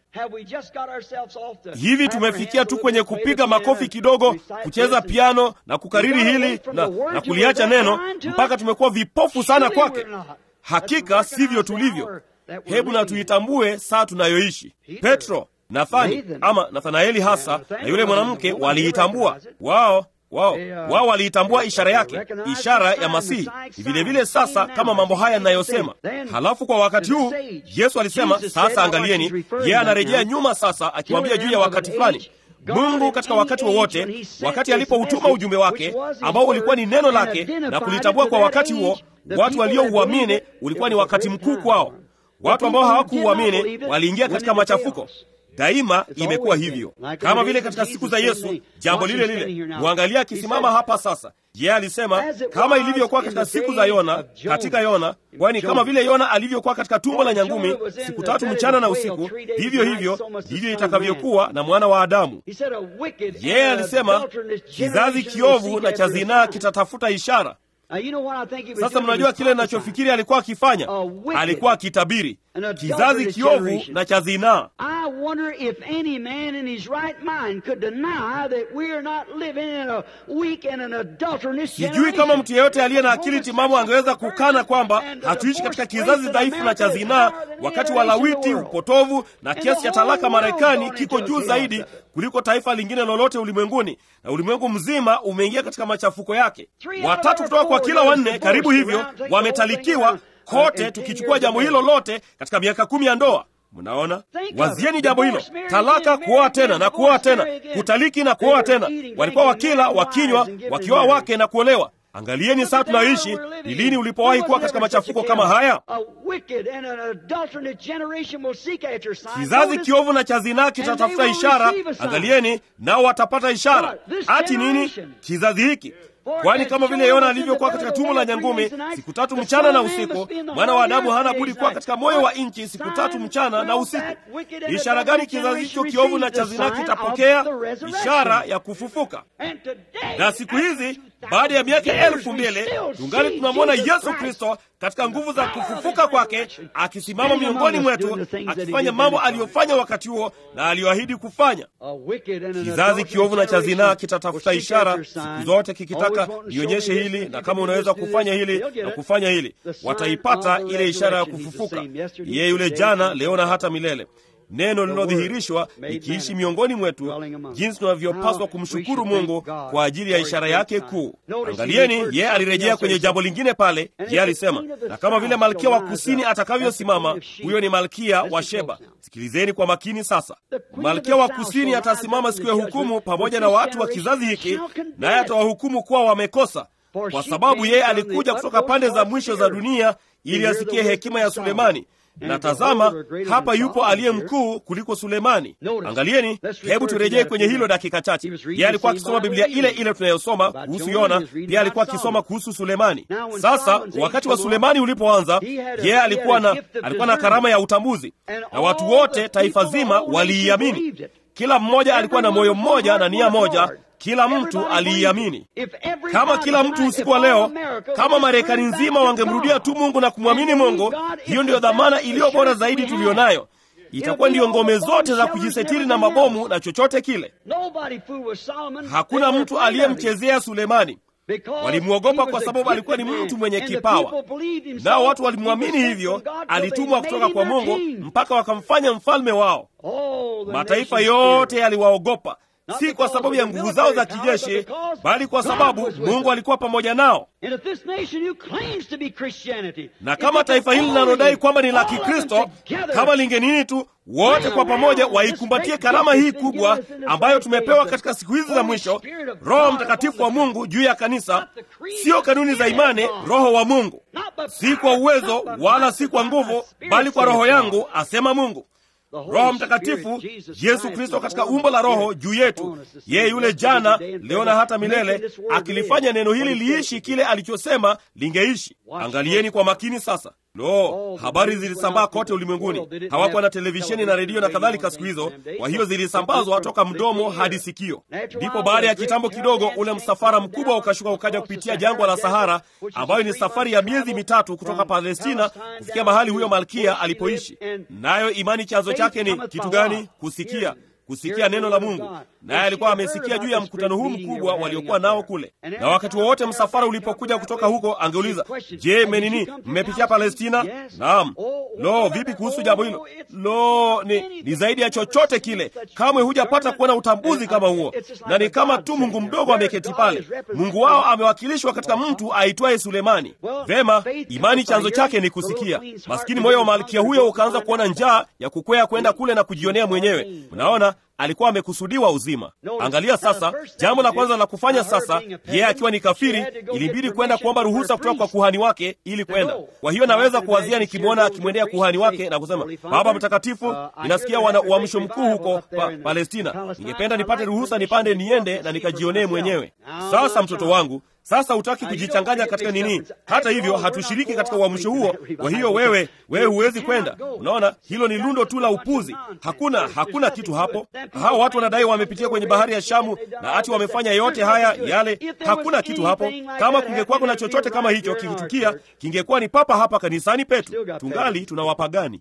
Hivi tumefikia tu kwenye kupiga makofi kidogo, kucheza piano na kukariri hili na kuliacha neno, mpaka tumekuwa vipofu sana kwake? Hakika sivyo tulivyo. Hebu na tuitambue saa tunayoishi. Petro, Nathanaeli hasa na yule mwanamke waliitambua. Wao waliitambua ishara yake, ishara ya Masihi. Vile vile sasa, kama mambo haya ninayosema. Halafu kwa wakati huu Yesu alisema, sasa angalieni, yeye anarejea nyuma sasa, akiwaambia juu ya wakati fulani. Mungu katika wakati wowote, wakati alipoutuma ujumbe wake ambao ulikuwa ni neno lake, na kulitambua kwa wakati huo, watu waliouamini ulikuwa ni wakati mkuu kwao. Watu ambao hawakuuamini waliingia katika machafuko. Daima imekuwa hivyo. Kama vile katika siku za Yesu, jambo lile lile. Muangalia akisimama hapa sasa. Yeye alisema, kama ilivyokuwa katika siku za Yona, katika Yona, kwani kama vile Yona alivyokuwa katika tumbo la nyangumi siku 3 mchana na usiku, vivyo hivyo ndivyo itakavyokuwa na mwana wa Adamu. Yeye alisema, kizazi kiovu na cha zinaa kitatafuta ishara. Sasa mnajua kile ninachofikiri alikuwa akifanya? Alikuwa akitabiri kizazi kiovu na cha zinaa. Sijui kama mtu yeyote aliye na akili timamu angeweza kukana kwamba hatuishi katika kizazi dhaifu na cha zinaa, wakati wa lawiti, upotovu na kiasi cha talaka Marekani kiko juu zaidi kuliko taifa lingine lolote ulimwenguni, na ulimwengu mzima umeingia katika machafuko yake. 3 kutoka kwa kila 4 karibu hivyo wametalikiwa kote, tukichukua jambo hilo lote katika miaka 10 ya ndoa. Mnaona? Wazieni jambo hilo. Talaka, kuoa tena na kuoa tena, kutaliki na kuoa tena. Walikuwa wakila, wakinywa, wakioa wake na kuolewa. Angalieni saa tunayoishi. Ni lini ulipowahi kuwa katika machafuko kama haya? Kizazi kiovu na cha zinaa kitatafuta ishara. Angalieni, nao watapata ishara. Ati nini? Kizazi hiki. Kwani kama vile Yona alivyokuwa katika tumbo la nyangumi siku 3 mchana na usiku, mwana wa Adamu hana budi kuwa katika moyo wa nchi siku 3 mchana na usiku. Ishara gani kizazi hicho kiovu na cha zinaa kitapokea? Ishara ya kufufuka. Na siku hizi, baada ya miaka 1000, tungali tunamwona Yesu Kristo katika nguvu za kufufuka kwake, akisimama miongoni mwetu, akifanya mambo aliyofanya wakati huo na aliyoahidi kufanya. Kizazi kiovu na cha zinaa kitatafuta ishara siku zote, kikitaka nionyeshe hili, na kama unaweza kufanya hili na kufanya hili, wataipata ile ishara ya kufufuka. Yeye yule jana, leo na hata milele. Neno lilodhihirishwa likiishi miongoni mwetu, jinsi tunavyopaswa kumshukuru Mungu kwa ajili ya ishara yake kuu. Angalieni, yeye alirejea kwenye jambo lingine pale. Yeye alisema, na kama vile malkia wa kusini atakavyosimama, huyo ni malkia wa Sheba. Sikilizeni kwa makini sasa. Malkia wa kusini atasimama siku ya hukumu pamoja na watu wa kizazi hiki, naye atawahukumu kuwa wamekosa, kwa sababu yeye alikuja kutoka pande za mwisho za dunia ili asikie hekima ya Sulemani. Na tazama, hapa yupo aliye mkuu kuliko Sulemani. Angalieni, hebu turejee kwenye hilo dakika chache. Yeye alikuwa akisoma Biblia ile ile tunayosoma kuhusu Yona, pia alikuwa akisoma kuhusu Sulemani. Sasa wakati wa Sulemani ulipoanza, yeye alikuwa na karama ya utambuzi, na watu wote, taifa zima, waliiamini. Kila mmoja alikuwa na moyo mmoja na nia moja. Kila mtu aliiamini. Kama kila mtu usiku wa leo, kama Marekani nzima wangemrudia tu Mungu na kumwamini Mungu, hiyo ndio dhamana iliyo bora zaidi tulionayo. itakuwa ndiyo ngome zote za kujisitiri na mabomu na chochote kile. Hakuna mtu aliyemchezea Sulemani. Walimwogopa kwa sababu alikuwa ni mtu mwenye kipawa, nao watu walimwamini hivyo. Alitumwa kutoka kwa Mungu mpaka wakamfanya mfalme wao. Mataifa yote yaliwaogopa, si kwa sababu ya nguvu zao za kijeshi, bali kwa sababu Mungu alikuwa pamoja nao. Na kama taifa hili linalodai kwamba ni la Kikristo, kama lingenini tu wote kwa pamoja waikumbatie karama hii kubwa ambayo tumepewa katika siku hizi za mwisho, Roho Mtakatifu wa Mungu juu ya kanisa, sio kanuni za imani, Roho wa Mungu, si kwa uwezo wala si kwa nguvu, bali kwa Roho yangu, asema Mungu. Roho Mtakatifu, Yesu Kristo katika umbo la Roho juu yetu, yeye yule jana, leo na hata milele, akilifanya neno hili liishi kile alichosema lingeishi. Angalieni kwa makini sasa. Habari zilisambaa kote ulimwenguni. Hawakuwa na televisheni na redio na kadhalika siku hizo, kwa hiyo zilisambazwa toka mdomo hadi sikio. Ndipo baada ya kitambo kidogo, ule msafara mkubwa ukashuka ukaja kupitia jangwa la Sahara, ambayo ni safari ya miezi 3 kutoka Palestina kufikia mahali huyo malkia alipoishi. Nayo imani chanzo chake ni kitu gani? Kusikia neno la Mungu. Naye alikuwa amesikia juu ya mkutano huu mkubwa waliokuwa nao kule. Na wakati wowote msafara ulipokuja kutoka huko, angeuliza, je, mmepitia Palestina? Naam. Vipi kuhusu jambo hilo? Ni zaidi ya chochote kile. Kamwe hujapata kuona utambuzi kama huo. Na ni kama tu Mungu mdogo ameketi pale. Mungu wao amewakilishwa katika mtu aitwaye Sulemani. Vema, imani chanzo chake ni kusikia. Maskini moyo wa malkia huyo ukaanza kuona njaa ya kukwea kwenda kule na kujionea mwenyewe. Unaona, alikuwa amekusudiwa uzima. Angalia sasa, jambo la kwanza la kufanya sasa, yeye akiwa ni kafiri, ilibidi kwenda kuomba ruhusa kutoka kwa kuhani wake ili kwenda. Kwa hiyo naweza kuwazia nikimwona akimwendea kuhani wake na kusema, Baba Mtakatifu, ninasikia wana uamsho mkuu huko Palestina. Ningependa nipate ruhusa nipande niende na nikajionee mwenyewe. Sasa mtoto wangu, sasa hutaki kujichanganya katika nini? Hata hivyo hatushiriki katika uamsho huo, kwa hiyo wewe huwezi kwenda. Unaona, hilo ni lundo tu la upuzi. Hakuna kitu hapo. Hao watu wanadai wamepitia kwenye bahari ya Shamu na ati wamefanya yote haya yale. Hakuna kitu hapo. Kama kungekuwa kuna chochote kama hicho kikitukia, kingekuwa ni papa hapa kanisani petu. Tungali tunawapagani.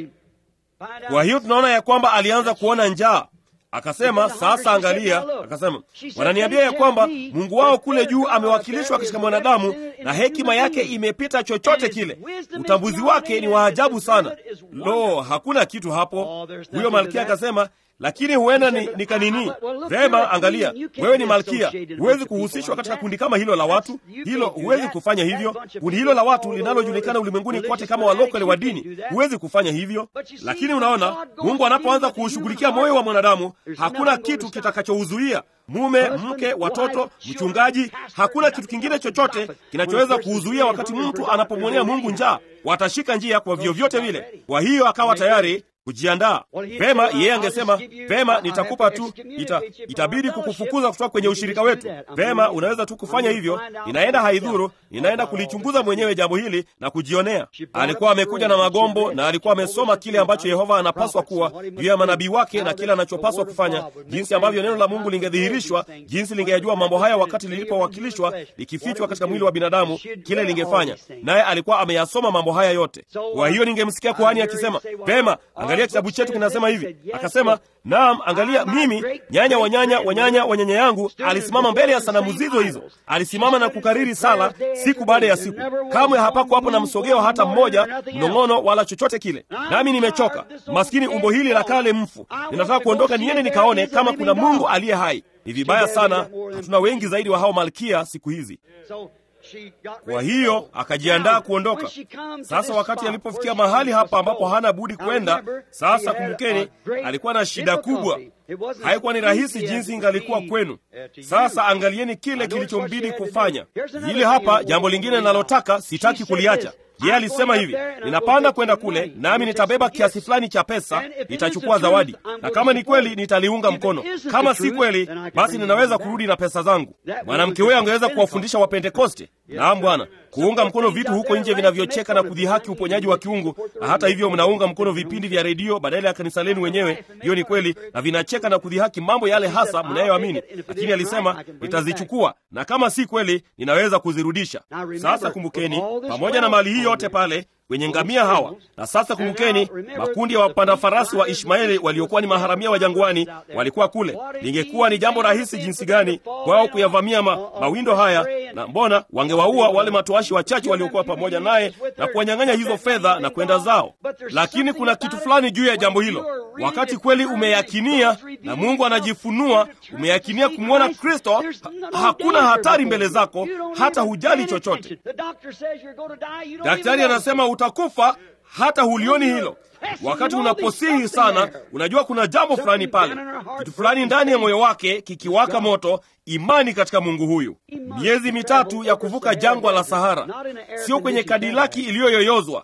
Kwa hiyo tunaona ya kwamba alianza kuona njaa. Akasema, sasa angalia, akasema, wananiambia ya kwamba Mungu wao kule juu amewakilishwa katika mwanadamu na hekima yake imepita chochote kile. Utambuzi wake ni wa ajabu sana. Hakuna kitu hapo. Huyo malkia akasema, lakini huenda ni kanini? Vema, angalia, wewe ni malkia, huwezi kuhusishwa katika kundi kama hilo la watu. Huwezi kufanya hivyo. Kundi hilo la watu linalojulikana ulimwenguni kote kama walokole wa dini, huwezi kufanya hivyo. Lakini unaona, Mungu anapoanza kuushughulikia moyo wa mwanadamu, hakuna kitu kitakachouzuia. Mume, mke, watoto, mchungaji, hakuna kitu kingine chochote kinachoweza kuuzuia. Wakati mtu anapomwonea Mungu njaa, watashika njia kwa vyovyote vile. Kwa hiyo akawa tayari kujiandaa. Vema, yeye angesema, vema, nitakupa tu, itabidi kukufukuza kutoka kwenye ushirika wetu. Vema, unaweza tu kufanya hivyo. Inaenda haidhuru, inaenda kulichunguza mwenyewe jambo hili na kujionea. Alikuwa amekuja na magombo na alikuwa amesoma kile ambacho Yehova anapaswa kuwa juu ya manabii wake na kile anachopaswa kufanya, jinsi ambavyo neno la Mungu lingedhihirishwa, jinsi lingeyajua mambo haya wakati lilipowakilishwa likifichwa katika mwili wa binadamu, kile lingefanya. Naye alikuwa ameyasoma mambo haya yote. Kwa hiyo ningemsikia kuhani akisema, vema, angalia kitabu chetu kinasema hivi. Akasema, naam, angalia, mimi nyanya wa nyanya yangu alisimama mbele ya sanamu hizo. Alisimama na kukariri sala siku baada ya siku. Kamwe hapakuwa hapo na msogeo hata mmoja, mnong'ono wala chochote kile. Nami nimechoka. Maskini umbo hili la kale mfu. Ninataka kuondoka niende nikaone kama kuna Mungu aliye hai. Ni vibaya sana, hatuna wengi zaidi wa hao malkia siku hizi. Kwa hiyo akajiandaa kuondoka. Sasa wakati alipofikia mahali hapa ambapo hana budi kwenda, sasa kumbukeni, alikuwa na shida kubwa. Haikuwa ni rahisi jinsi ingalikuwa kwenu. Sasa angalieni kile kilichombidi kufanya. Hili hapa jambo lingine ninalotaka, sitaki kuliacha. Yeye alisema hivi, ninapanda kwenda kule, nami nitabeba kiasi fulani cha pesa, nitachukua zawadi. Na kama ni kweli, nitaliunga mkono. Kama si kweli, basi ninaweza kurudi na pesa zangu. Mwanamke huyo angeweza kuwafundisha wa Pentekoste. Naam Bwana, kuunga mkono vitu huko nje vinavyocheka na kudhihaki uponyaji wa kiungu, na hata hivyo mnaunga mkono vipindi vya redio badala ya kanisa lenu wenyewe. Hiyo ni kweli, na vinacheka na kudhihaki mambo yale hasa mnayoamini. Lakini alisema, nitazichukua, na kama si kweli, ninaweza kuzirudisha. Sasa kumbukeni, pamoja na mali hii yote pale, kwenye ngamia hawa. Na sasa kumbukeni, makundi ya wapanda farasi wa Ishmaeli waliokuwa ni maharamia wa jangwani walikuwa kule. Lingekuwa ni jambo rahisi jinsi gani kwao kuyavamia mawindo haya, na mbona wangewaua wale matoashi wachache waliokuwa pamoja naye na kuwanyang'anya hizo fedha na kwenda zao. Lakini kuna kitu fulani juu ya jambo hilo. Wakati kweli umeyakinia na Mungu anajifunua, umeyakinia kumwona Kristo, hakuna hatari mbele zako, hata hujali chochote. Daktari anasema utakufa, hata hulioni hilo. Wakati unaposihi sana, unajua kuna jambo fulani pale, kitu fulani ndani ya moyo wake kikiwaka moto, imani katika Mungu huyu. Miezi 3 ya kuvuka jangwa la Sahara, sio kwenye Kadilaki iliyoyoyozwa.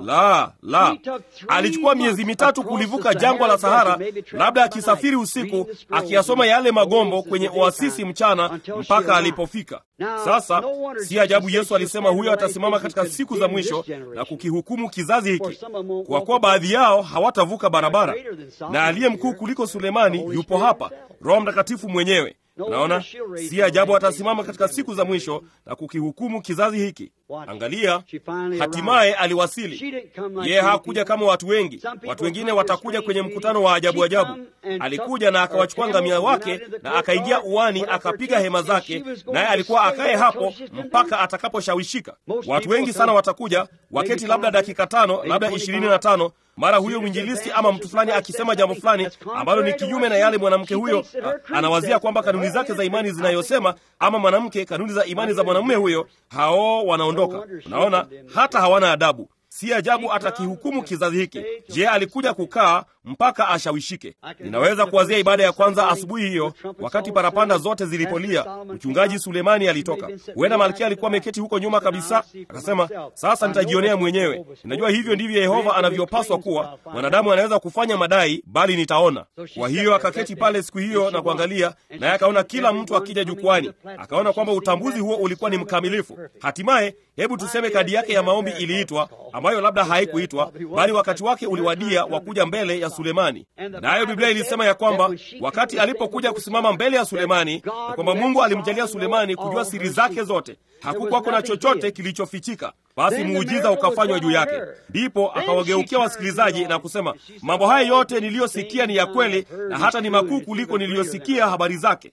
La. Alichukua miezi 3 kulivuka jangwa la Sahara, labda akisafiri usiku, akiyasoma yale magombo kwenye oasisi mchana mpaka alipofika. Sasa si ajabu Yesu alisema huyo atasimama katika siku za mwisho na kukihukumu kizazi hiki, kwa kuwa baadhi yao hawatavuka barabara. Na aliye mkuu kuliko Sulemani yupo hapa, Roho Mtakatifu mwenyewe. Naona si ajabu atasimama katika siku za mwisho na kukihukumu kizazi hiki. Angalia, hatimaye aliwasili. Yeye hakuja kama watu wengi. Watu wengine watakuja kwenye mkutano wa ajabu ajabu. Alikuja na akawachukua ngamia wake na akaingia uwani, akapiga hema zake, naye alikuwa akae hapo mpaka atakaposhawishika. Watu wengi sana watakuja, waketi labda dakika 5, labda 25, mara huyo mwinjilisti ama mtu fulani akisema jambo fulani ambalo ni kinyume na yale mwanamke huyo anawazia kwamba kanuni zake za imani zinayosema, ama mwanamke kanuni za imani za mwanamume huyo. Hao wanaondoka. Unaona, hata hawana adabu. Si ajabu atakihukumu kizazi hiki. Je, alikuja kukaa mpaka ashawishike? Ninaweza kuwazia ibada ya kwanza asubuhi hiyo, wakati parapanda zote zilipolia, mchungaji Sulemani alitoka. Huenda malkia alikuwa ameketi huko nyuma kabisa, akasema, sasa nitajionea mwenyewe. Ninajua hivyo ndivyo Yehova anavyopaswa kuwa. Mwanadamu anaweza kufanya madai, bali nitaona. Kwa hiyo akaketi pale siku hiyo na kuangalia, naye akaona kila mtu akija jukwani. Akaona kwamba utambuzi huo ulikuwa ni mkamilifu. Hatimaye, hebu tuseme kadi yake ya maombi iliitwa, ambayo labda haikuitwa, bali wakati wake uliwadia wa kuja mbele ya Sulemani. Nayo Biblia ilisema ya kwamba wakati alipokuja kusimama mbele ya Sulemani, na kwamba Mungu alimjalia Sulemani kujua siri zake zote. Hakukuwa kuna chochote kilichofichika. Basi muujiza ukafanywa juu yake. Ndipo akawageukia wasikilizaji na kusema, mambo haya yote niliyosikia ni ya kweli, na hata ni makuu kuliko niliyosikia habari zake.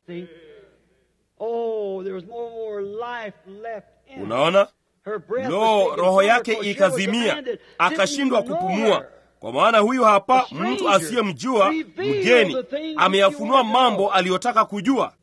Unaona? Roho yake ikazimia, akashindwa kupumua. Kwa maana huyu hapa mtu asiyemjua, mgeni, ameyafunua mambo aliyotaka kujua.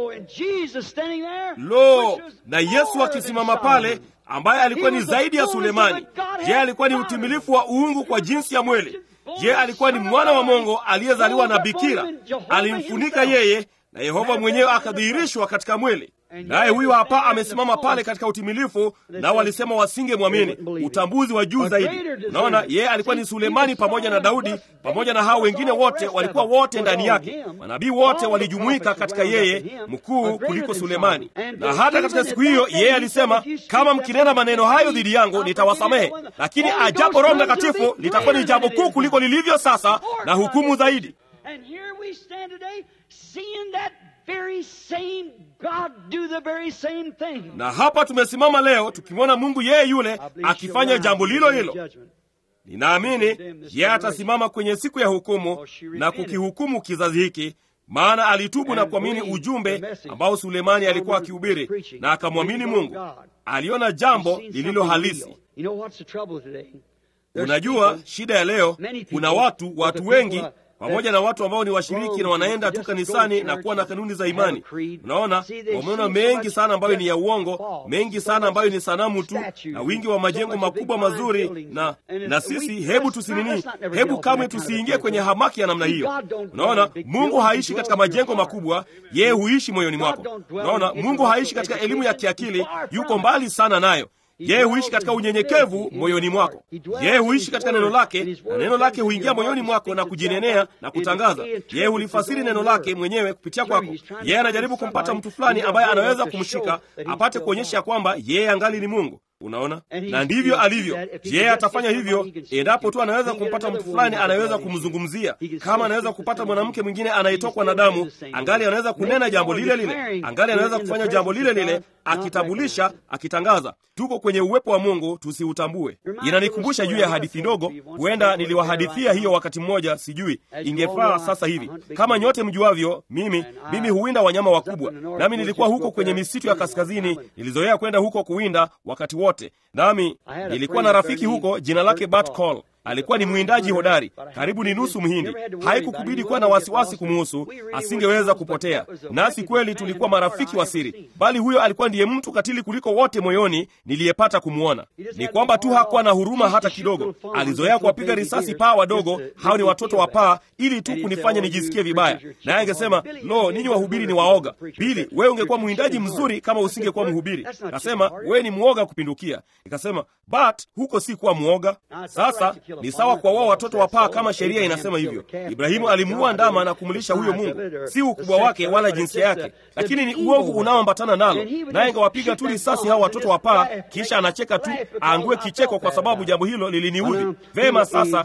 Na Yesu akisimama pale, ambaye alikuwa ni zaidi ya Sulemani. Je, alikuwa ni utimilifu wa uungu kwa jinsi ya mwili? Je, alikuwa ni mwana wa Mungu aliyezaliwa na bikira? Alimfunika yeye, na Yehova mwenyewe akadhihirishwa katika mwili. Naye huyu hapa amesimama pale katika utimilifu, na walisema wasingemwamini. Utambuzi wa juu zaidi. Unaona, yeye alikuwa ni Sulemani pamoja na Daudi, pamoja na hao wengine wote, walikuwa wote ndani yake. Manabii wote walijumuika katika yeye, mkuu kuliko Sulemani. Na hata katika siku hiyo yeye alisema, kama mkinena maneno hayo dhidi yangu nitawasamehe, lakini ajapo Roho Mtakatifu litakuwa ni jambo kuu kuliko lilivyo sasa, na hukumu zaidi. Na hapa tumesimama leo tukimwona Mungu yeye yule akifanya jambo lilo hilo. Ninaamini yeye atasimama kwenye siku ya hukumu na kukihukumu kizazi hiki, maana alitubu na kuamini ujumbe ambao Sulemani alikuwa akihubiri, na akamwamini Mungu. Aliona jambo lililo halisi. Unajua, shida ya leo, kuna watu wengi pamoja na watu ambao ni washiriki na wanaenda tu kanisani na kuwa na kanuni za imani. Unaona, wameona mengi sana ambayo ni ya uongo, mengi sana ambayo ni sanamu tu, na wingi wa majengo makubwa mazuri, na sisi hebu kamwe tusiingie kwenye hamaki ya namna hiyo. Unaona, Mungu haishi katika majengo makubwa, yeye huishi moyoni mwako. Unaona, Mungu haishi katika elimu ya kiakili, yuko mbali sana nayo. Yeye huishi katika unyenyekevu moyoni mwako. Yeye huishi katika neno lake, na neno lake huingia moyoni mwako na kujinenea na kutangaza. Yeye hulifasiri neno lake mwenyewe kupitia kwako. Yeye anajaribu kumpata mtu fulani ambaye anaweza kumshika, apate kuonyesha kwamba yeye angali ni Mungu. Unaona, na ndivyo alivyo. Je, atafanya hivyo endapo tu anaweza kumpata mtu fulani anaweza kumzungumzia. Kama anaweza kupata mwanamke mwingine anayetokwa na damu, angali anaweza kunena jambo lile lile, angali anaweza kufanya jambo lile lile, akitambulisha, akitangaza. Tuko kwenye uwepo wa Mungu, tusiutambue. Inanikumbusha juu ya hadithi ndogo, huenda niliwahadithia hiyo wakati mmoja, sijui ingefaa sasa hivi. Kama nyote mjuavyo, mimi huwinda wanyama wakubwa, nami nilikuwa huko kwenye misitu ya kaskazini. Nilizoea kwenda huko kuwinda wakati wote, nami nilikuwa na rafiki huko, jina lake Bart Cole. Alikuwa ni mwindaji hodari, karibu ni nusu Mhindi. Haikukubidi kuwa na wasiwasi kumuhusu, asingeweza kupotea. Nasi kweli tulikuwa marafiki wa siri, bali huyo alikuwa ndiye mtu katili kuliko wote moyoni niliyepata kumuona. Ni kwamba tu hakuwa na huruma hata kidogo. Alizoea kuwapiga risasi paa wadogo, hao ni watoto wa paa, ili tu kunifanya nijisikie vibaya. Naye angesema, "Lo, ninyi wahubiri ni waoga. Bili, wewe ungekuwa mwindaji mzuri kama usingekuwa mhubiri." Akasema, "Wewe ni muoga kupindukia." Nikasema, "But huko si kuwa muoga." Sasa ni sawa kwa wao watoto wa paa kama sheria inasema hivyo. Ibrahimu alimuua ndama na kumlisha huyo Mungu, si ukubwa wake wala jinsia yake, lakini ni uovu unaoambatana nalo. Naye ingewapiga tu risasi hao watoto wa paa, kisha anacheka tu, aangue kicheko kwa sababu jambo hilo liliniudhi. Vema, sasa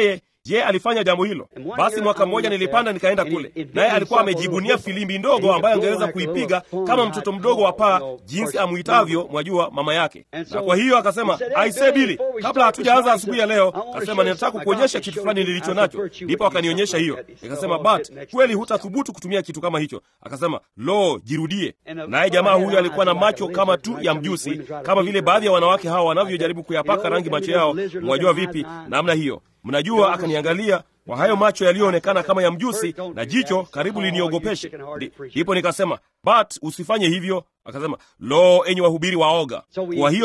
je, alifanya jambo hilo? Basi mwaka mmoja nilipanda nikaenda kule, naye alikuwa amejibunia filimbi ndogo ambayo angeweza kuipiga kama mtoto mdogo wa paa, jinsi amuitavyo, mwajua, mama yake. Na kwa hiyo akasema, "Aisee Bili, kabla hatujaanza asubuhi ya leo," akasema, "ninataka kukuonyesha kitu fulani nilicho nacho." Ndipo akanionyesha hiyo. Nikasema, "But kweli hutathubutu kutumia kitu kama hicho." Akasema, "Lo, jirudie." Naye jamaa huyo alikuwa na macho kama tu ya mjusi, kama vile baadhi ya wanawake hawa wanavyojaribu kuyapaka rangi macho yao, mwajua vipi, namna hiyo. Mnajua, akaniangalia kwa hayo macho yaliyoonekana kama ya mjusi, na jicho karibu liniogopeshe. Ndipo nikasema, "But usifanye hivyo." Akasema, "Lo, enyi wahubiri waoga." Kwa hiyo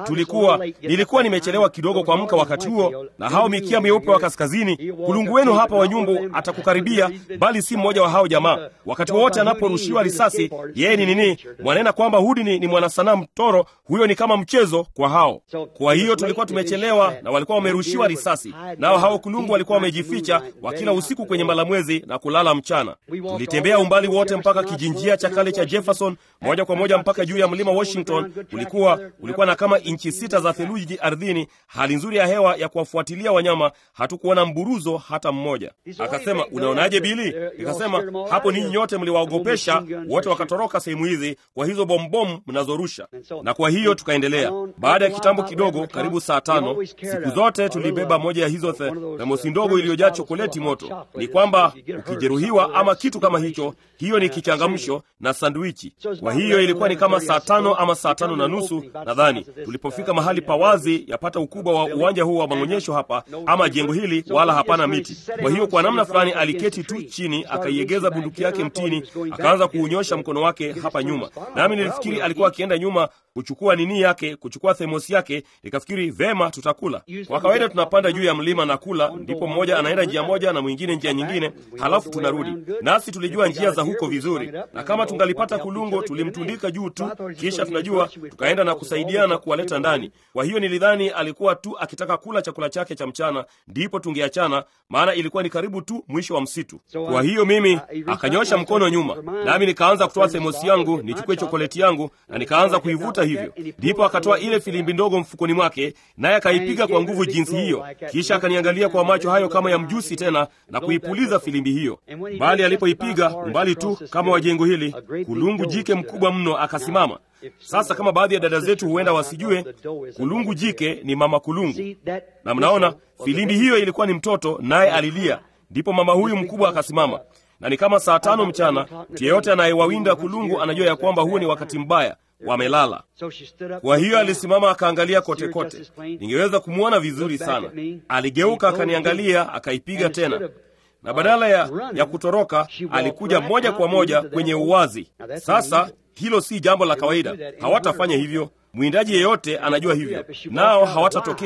nilikuwa nimechelewa kidogo kuamka wakati huo, na hao mikia meupe wa kaskazini, kulungu wenu hapa wa nyumbu atakukaribia, bali si mmoja wa hao jamaa. Wakati wote anaporushiwa risasi, yeye ni nini? Mwanena kwamba Hudi ni mwanasanamu toro, huyo ni kama mchezo kwa hao. Kwa hiyo tulikuwa tumechelewa na walikuwa wamerushiwa risasi, nao hao kulungu walikuwa wamejificha wakila usiku kwenye malamwezi na kulala mchana. Tulitembea umbali wote mpaka kijinjia cha kale cha Jefferson, moja kwa moja mpaka juu ya mlima Washington. Ulikuwa na kama inchi 6 za theluji ardhini, hali nzuri ya hewa ya kuwafuatilia wanyama, hatukuona mburuzo hata mmoja. Akasema, "Unaonaje Bili?" Nikasema, "Hapo ninyi nyote mliwaogopesha, wote wakatoroka sehemu hizi kwa hizo bombomu mnazorusha." Na kwa hiyo tukaendelea. Baada ya kitambo kidogo, karibu saa 5, siku zote tulibeba moja ya hizo thermosi ndogo iliyojaa chokoleti moto. Ni kwamba ukijeruhiwa ama kitu kama hicho, hiyo ni kichangamsho na sandwichi. Kwa hiyo ilikuwa ni kama saa 5 ama saa 5 na nusu nadhani, tulipofika mahali pa wazi yapata ukubwa wa uwanja huu wa maonyesho hapa, ama jengo hili, wala hapana miti. Kwa hiyo kwa namna fulani aliketi tu chini, akaiegeza bunduki yake mtini, akaanza kuunyosha mkono wake hapa nyuma. Nami nilifikiri alikuwa akienda nyuma kuchukua nini yake, kuchukua themosi yake. Nikafikiri, vema, tutakula. Kwa kawaida tunapanda juu ya mlima na kula, ndipo mmoja anaenda njia moja na mwingine njia nyingine, halafu tunarudi. Nasi tulijua njia za huko vizuri, na kama tungalipata kulungo tulimtundika juu tu, kisha tunajua tukaenda na kusaidiana kuwaleta ndani. Kwa hiyo nilidhani alikuwa tu akitaka kula chakula chake cha mchana, ndipo tungeachana, maana ilikuwa ni karibu tu mwisho wa msitu. Kwa hiyo mimi akanyosha mkono nyuma, nami nikaanza kutoa themosi yangu nichukue chokoleti yangu, na nikaanza kuivuta hivyo. Ndipo akatoa ile filimbi ndogo mfukoni mwake, naye akaipiga kwa nguvu jinsi hiyo. Kisha akaniangalia kwa macho hayo kama ya mjusi tena, na kuipuliza filimbi hiyo. Bali alipoipiga umbali tu kama wa jengo hili, kulungu jike mkubwa mno akasimama. Sasa kama baadhi ya dada zetu huenda wasijue, kulungu jike ni mama kulungu. Na mnaona filimbi hiyo ilikuwa ni mtoto, naye alilia. Ndipo mama huyu mkubwa akasimama. Na ni kama saa 5 mchana, mtu yeyote anayewawinda kulungu anajua ya kwamba huo ni wakati mbaya, wamelala. Kwa hiyo alisimama akaangalia kote kote. Ningeweza kumwona vizuri sana. Aligeuka akaniangalia, akaipiga tena. Na badala ya kutoroka, alikuja moja kwa moja kwenye uwazi. Sasa hilo si jambo la kawaida. Hawatafanya hivyo. Mwindaji yeyote anajua hivyo. Nao hawatatokea,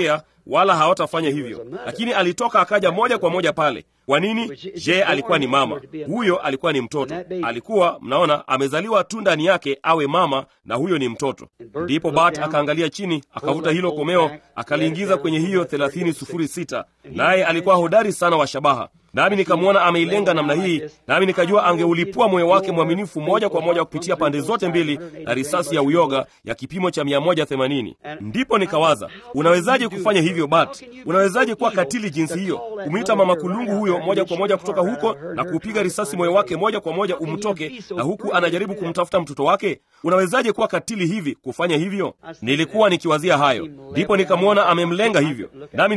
wala hawatafanya hivyo. Lakini alitoka akaja moja kwa moja pale. Kwa nini? Je, alikuwa ni mama? Huyo alikuwa ni mtoto. Alikuwa, mnaona, amezaliwa tu ndani yake awe mama, na huyo ni mtoto. Ndipo Bart akaangalia chini, akavuta hilo komeo, akaliingiza kwenye hiyo 3006, naye alikuwa hodari sana wa shabaha. Nami nikamwona ameilenga namna hii, nami nikajua angeulipua moyo wake mwaminifu moja kwa moja kupitia pande zote mbili na risasi ya uyoga ya kipimo cha 180. Ndipo nikawaza, unawezaje kufanya hivyo Bart? Unawezaje kuwa katili jinsi hiyo? Kumwita mama kulungu huyo moja kwa moja kutoka huko na kuupiga risasi moyo wake moja kwa moja umtoke, na huku anajaribu kumtafuta mtoto wake? Unawezaje kuwa katili hivi kufanya hivyo? Nilikuwa nikiwazia hayo. Ndipo nikamwona amemlenga hivyo, nami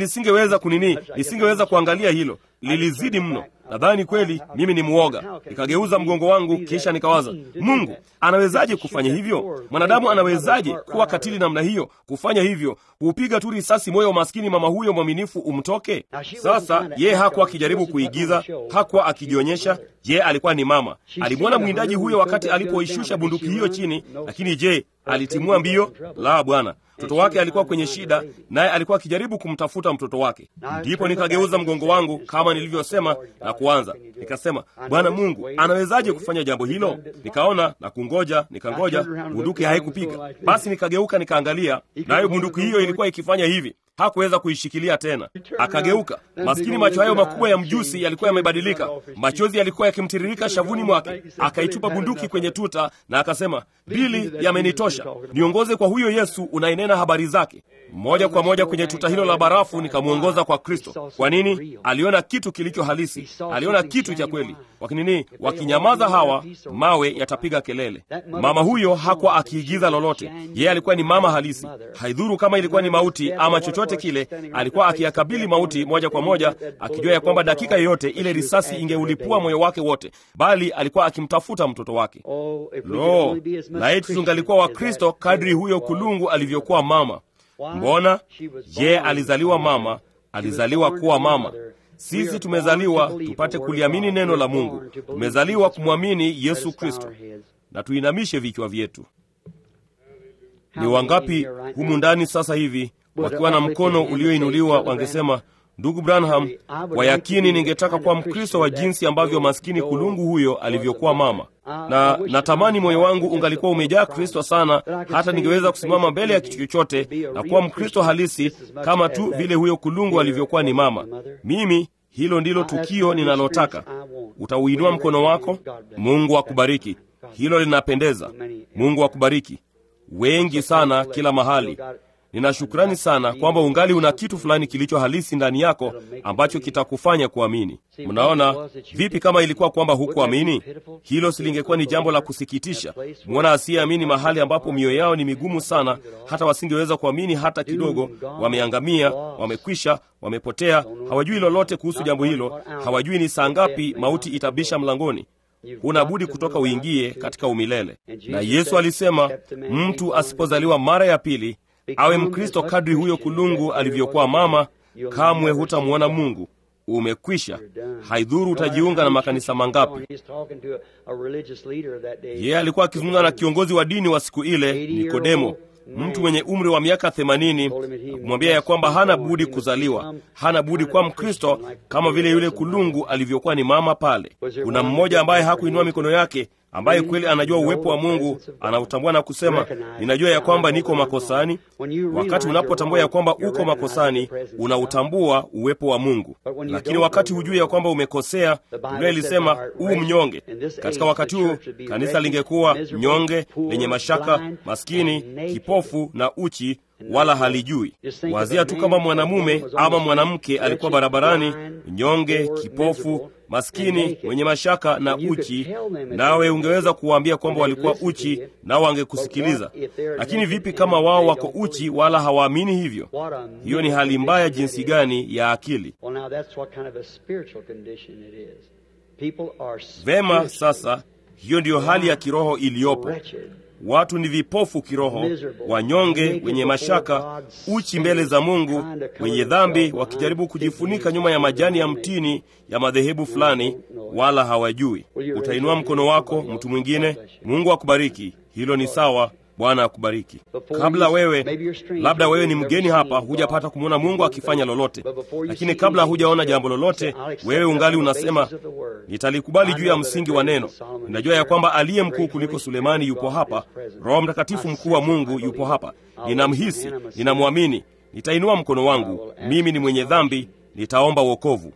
nisingeweza kuangalia hilo. Lilizidi mno. Nadhani kweli mimi ni muoga. Nikageuza mgongo wangu, kisha nikawaza, Mungu anawezaje kufanya hivyo? Mwanadamu anawezaje kuwa katili namna hiyo, kufanya hivyo, kuupiga tu risasi moyo wa maskini mama huyo mwaminifu umtoke? Sasa yeye hakuwa akijaribu kuigiza, hakuwa akijionyesha. Je, alikuwa ni mama? Alimwona mwindaji huyo wakati alipoishusha bunduki hiyo chini, lakini je, alitimua mbio? La, bwana. Mtoto wake alikuwa kwenye shida, naye alikuwa akijaribu kumtafuta mtoto wake. Ndipo nikageuza mgongo wangu kama nilivyosema na kuanza. Nikasema, Bwana Mungu, anawezaje kufanya jambo hilo? Nikaona na nikangoja, bunduki haikupiga. Basi nikageuka nikaangalia, nayo bunduki hiyo ilikuwa ikifanya hivi. Hakuweza kuishikilia tena. Akageuka. Maskini macho hayo makubwa ya mjusi yalikuwa yamebadilika. Machozi yalikuwa yakimtiririka shavuni mwake. Akaitupa bunduki kwenye tuta na akasema, Bili, yamenitosha. Niongoze kwa huyo Yesu unainena habari zake. Moja kwa moja kwenye tuta hilo la barafu nikamuongoza kwa Kristo. Kwa nini? Aliona kitu kilicho halisi. Aliona kitu cha kweli. Wakinyamaza hawa, mawe yatapiga kelele. Mama huyo hakuwa akiigiza lolote. Yeye alikuwa ni mama halisi. Haidhuru kama ilikuwa ni mauti ama chochote kile, alikuwa akiyakabili mauti moja kwa moja, akijua ya kwamba dakika yoyote ile risasi ingeulipua moyo wake wote, bali alikuwa akimtafuta mtoto wake. Lo, laiti tungalikuwa wa Kristo kadri huyo kulungu alivyokuwa mama. Mbona? Je, alizaliwa mama, alizaliwa kuwa mama. Sisi tumezaliwa tupate kuliamini neno la Mungu. Tumezaliwa kumwamini Yesu Kristo. Na tuinamishe vichwa vyetu. Ni wangapi humu ndani sasa hivi wakiwa na mkono ulioinuliwa wangesema, Ndugu Branham, kwa yakini ningetaka kuwa Mkristo wa jinsi ambavyo maskini kulungu huyo alivyokuwa mama. Na natamani moyo wangu ungalikuwa umejaa Kristo sana, hata ningeweza kusimama mbele ya kitu chochote na kuwa Mkristo halisi kama tu vile huyo kulungu alivyokuwa ni mama. Mimi, hilo ndilo tukio ninalotaka. Utauinua mkono wako? Mungu akubariki. Hilo linapendeza. Mungu akubariki. Wengi sana kila mahali. Nina shukrani sana kwamba ungali una kitu fulani kilicho halisi ndani yako ambacho kitakufanya kuamini. Mnaona vipi kama ilikuwa kwamba hukuamini? Hilo silingekuwa ni jambo la kusikitisha. Muona asiyeamini mahali ambapo mioyo yao ni migumu sana, hata wasingeweza kuamini hata kidogo. Wameangamia, wamekwisha, wamepotea, hawajui lolote kuhusu jambo hilo, hawajui ni saa ngapi mauti itabisha mlangoni. Unabudi kutoka uingie katika umilele. Na Yesu alisema, mtu asipozaliwa mara ya pili, awe Mkristo kadri huyo kulungu alivyokuwa mama, kamwe hutamwona Mungu. Umekwisha. Haidhuru utajiunga na makanisa mangapi. Yeye alikuwa akizungumza na kiongozi wa dini wa siku ile, Nikodemo, mtu mwenye umri wa miaka 80, kumwambia ya kwamba hana budi kuzaliwa, hana budi kuwa Mkristo kama vile yule kulungu alivyokuwa ni mama pale. Kuna mmoja ambaye hakuinua mikono yake, ambaye kweli anajua uwepo wa Mungu, anautambua na kusema, ninajua ya kwamba niko makosani. Wakati unapotambua ya kwamba uko makosani, unautambua uwepo wa Mungu. Lakini wakati hujui ya kwamba umekosea, Biblia ilisema mnyonge. Katika wakati huu kanisa lingekuwa nyonge, lenye mashaka, maskini, kipofu na uchi, wala halijui. Wazia tu kama mwanamume ama mwanamke alikuwa barabarani, nyonge, kipofu, maskini, mwenye mashaka na uchi, nawe ungeweza kuwaambia kwamba walikuwa uchi, nao wangekusikiliza. Lakini vipi kama wao wako uchi wala hawaamini hivyo? Hiyo ni hali mbaya jinsi gani ya akili. Vema, sasa hiyo ndiyo hali ya kiroho iliyopo. Watu ni vipofu kiroho, wanyonge, wenye mashaka, uchi mbele za Mungu, wenye dhambi, wakijaribu kujifunika nyuma ya majani ya mtini ya madhehebu fulani, wala hawajui. Utainua mkono wako, mtu mwingine? Mungu akubariki. Hilo ni sawa. Bwana akubariki. Kabla wewe, labda wewe ni mgeni hapa, hujapata kumwona Mungu akifanya lolote, lakini kabla hujaona jambo lolote, wewe ungali unasema, nitalikubali juu ya msingi wa neno. Ninajua ya kwamba aliye mkuu kuliko Sulemani yupo hapa. Roho Mtakatifu mkuu wa Mungu yupo hapa. Ninamhisi, ninamwamini. Nitainua mkono wangu. Mimi ni mwenye dhambi, nitaomba wokovu.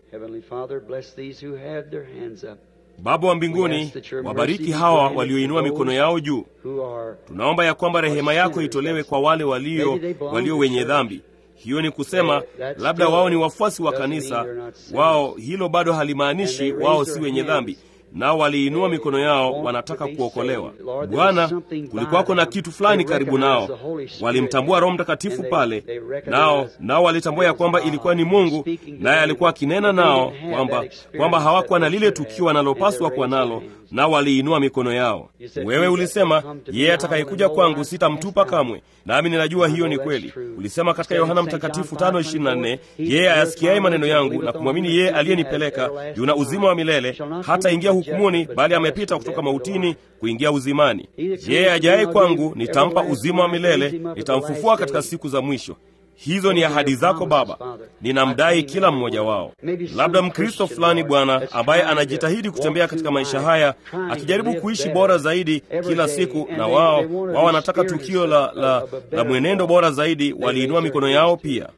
Baba wa mbinguni, wabariki hawa walioinua mikono yao juu. Tunaomba ya kwamba rehema yako itolewe kwa wale walio wenye dhambi. Hiyo ni kusema labda wao ni wafuasi wa kanisa, wao hilo bado halimaanishi wao si wenye dhambi. Nao waliinua mikono yao, wanataka kuokolewa. Bwana, kulikuwako na kitu fulani karibu nao. Walimtambua Roho Mtakatifu pale, nao walitambua ya kwamba ilikuwa ni Mungu, naye alikuwa akinena nao kwamba hawakuwa na lile tukio wanalopaswa kuwa nalo, nao waliinua mikono yao. Wewe ulisema, yeye atakayekuja kwangu sitamtupa kamwe. Nami ninajua hiyo ni kweli. Ulisema katika Yohana Mtakatifu 5:24, yeye ayasikiaye maneno yangu na kumwamini yeye aliyenipeleka yuna uzima wa milele, hata ingia hukumuni, bali amepita kutoka mautini kuingia uzimani. Yeye ajaye kwangu nitampa uzima wa milele, nitamfufua katika siku za mwisho. Hizo ni ahadi zako Baba. Ninamdai kila mmoja wao. Labda Mkristo fulani Bwana, ambaye anajitahidi kutembea katika maisha haya, akijaribu kuishi bora zaidi kila siku, na wao wanataka tukio la mwenendo bora zaidi, waliinua mikono yao pia.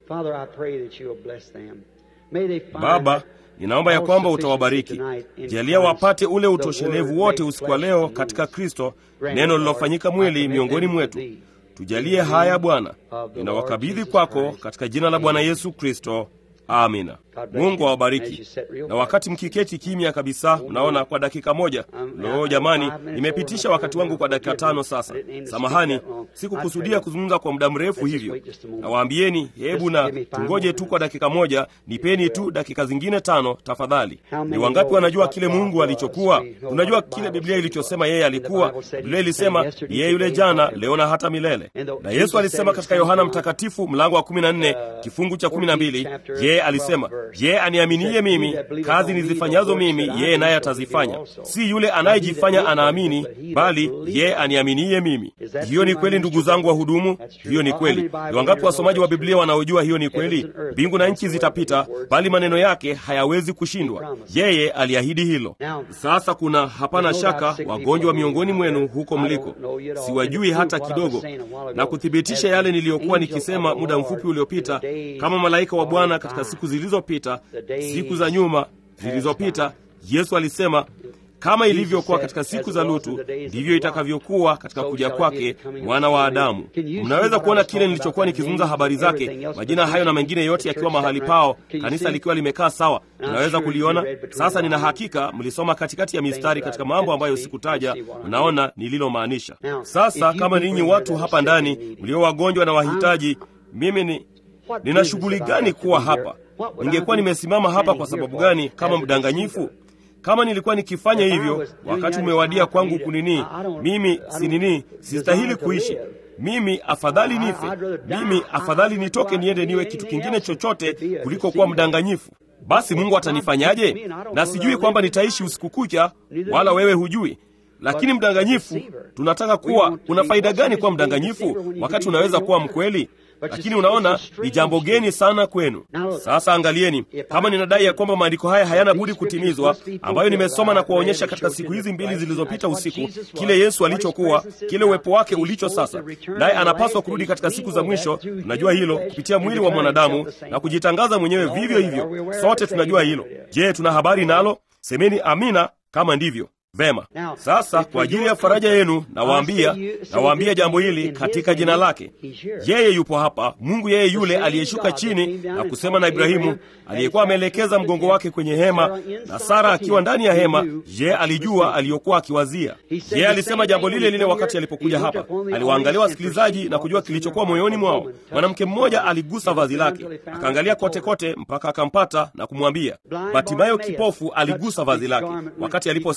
Baba, ninaomba ya kwamba utawabariki. Jalia wapate ule utoshelevu wote usiku wa leo katika Kristo, neno lilofanyika mwili miongoni mwetu. Tujalie haya Bwana. Ninawakabidhi kwako katika jina la Bwana Yesu Kristo. Amina. Mungu awabariki. Na wakati mkiketi kimya kabisa, mnaona kwa dakika moja. Jamani, nimepitisha wakati wangu kwa dakika 5 sasa. Samahani, sikukusudia kuzungumza kwa muda mrefu hivyo. Na waambieni, hebu na tungoje tu kwa dakika moja, nipeni tu dakika zingine 5 tafadhali. Ni wangapi wanajua kile Mungu alichokuwa? Unajua kile Biblia ilichosema yeye alikuwa? Biblia ilisema yeye yule jana, leo na hata milele. Na Yesu alisema katika Yohana Mtakatifu mlango wa 14 kifungu cha 12, yeye alisema, yeye aniaminiye mimi, kazi nizifanyazo mimi yeye naye atazifanya. Si yule anayejifanya anaamini, bali yeye aniaminiye mimi. Hiyo ni kweli ndugu zangu wahudumu, hiyo ni kweli. Ni wangapi wasomaji wa Biblia wanaojua hiyo ni kweli? Mbingu na nchi zitapita, bali maneno yake hayawezi kushindwa. Yeye aliahidi hilo. Sasa kuna hapana shaka wagonjwa miongoni mwenu huko mliko. Siwajui hata kidogo. Na kuthibitisha yale niliyokuwa nikisema muda mfupi uliopita, kama malaika wa Bwana katika siku zilizopita, siku za nyuma zilizopita, Yesu alisema kama ilivyokuwa katika siku za Lutu, ndivyo itakavyokuwa katika kuja kwake Mwana wa Adamu. Mnaweza kuona kile nilichokuwa nikizungumza habari zake, majina hayo na mengine yote yakiwa mahali pao, kanisa likiwa limekaa sawa. Mnaweza kuliona. Sasa nina hakika mlisoma katikati ya mistari katika mambo ambayo sikutaja, mnaona nililomaanisha. Sasa kama ninyi watu hapa ndani mlio wagonjwa na wahitaji, mimi nina shughuli gani kuwa hapa? Ningekuwa nimesimama hapa kwa sababu gani kama mdanganyifu? Kama nilikuwa nikifanya hivyo, wakati umewadia kwangu kunini. Mimi sistahili kuishi. Mimi afadhali nife. Mimi afadhali nitoke niende niwe kitu kingine chochote kuliko kuwa mdanganyifu. Basi Mungu atanifanyaje? Na sijui kwamba nitaishi usiku kucha, wala wewe hujui. Lakini mdanganyifu, tunataka kuwa, una faida gani kuwa mdanganyifu wakati unaweza kuwa mkweli? Lakini unaona ni jambo geni sana kwenu. Sasa angalieni, kama ninadai ya kwamba maandiko haya hayana budi kutimizwa, ambayo nimesoma na kuwaonyesha katika siku hizi 2 zilizopita usiku, kile Yesu alichokuwa, kile uwepo wake ulicho sasa, naye anapaswa kurudi katika siku za mwisho. Tunajua hilo kupitia mwili wa mwanadamu na kujitangaza mwenyewe vivyo hivyo. Sote tunajua hilo. Je, tuna habari nalo? Semeni amina kama ndivyo. Vema. Sasa kwa ajili ya faraja yenu nawaambia jambo hili katika jina lake. Yeye yupo hapa, Mungu yeye yule aliyeshuka chini na kusema na Ibrahimu, aliyekuwa ameelekeza mgongo wake kwenye hema, na Sara akiwa ndani ya hema. Yeye alijua aliyokuwa akiwazia. Yeye alisema jambo lile lile wakati alipokuja hapa. Aliwaangalia wasikilizaji na kujua kilichokuwa moyoni mwao. Mwanamke mmoja aligusa vazi lake, akaangalia kote kote mpaka akampata na kumwambia. Batimayo kipofu aligusa vazi lake wakati aliposema kwa sauti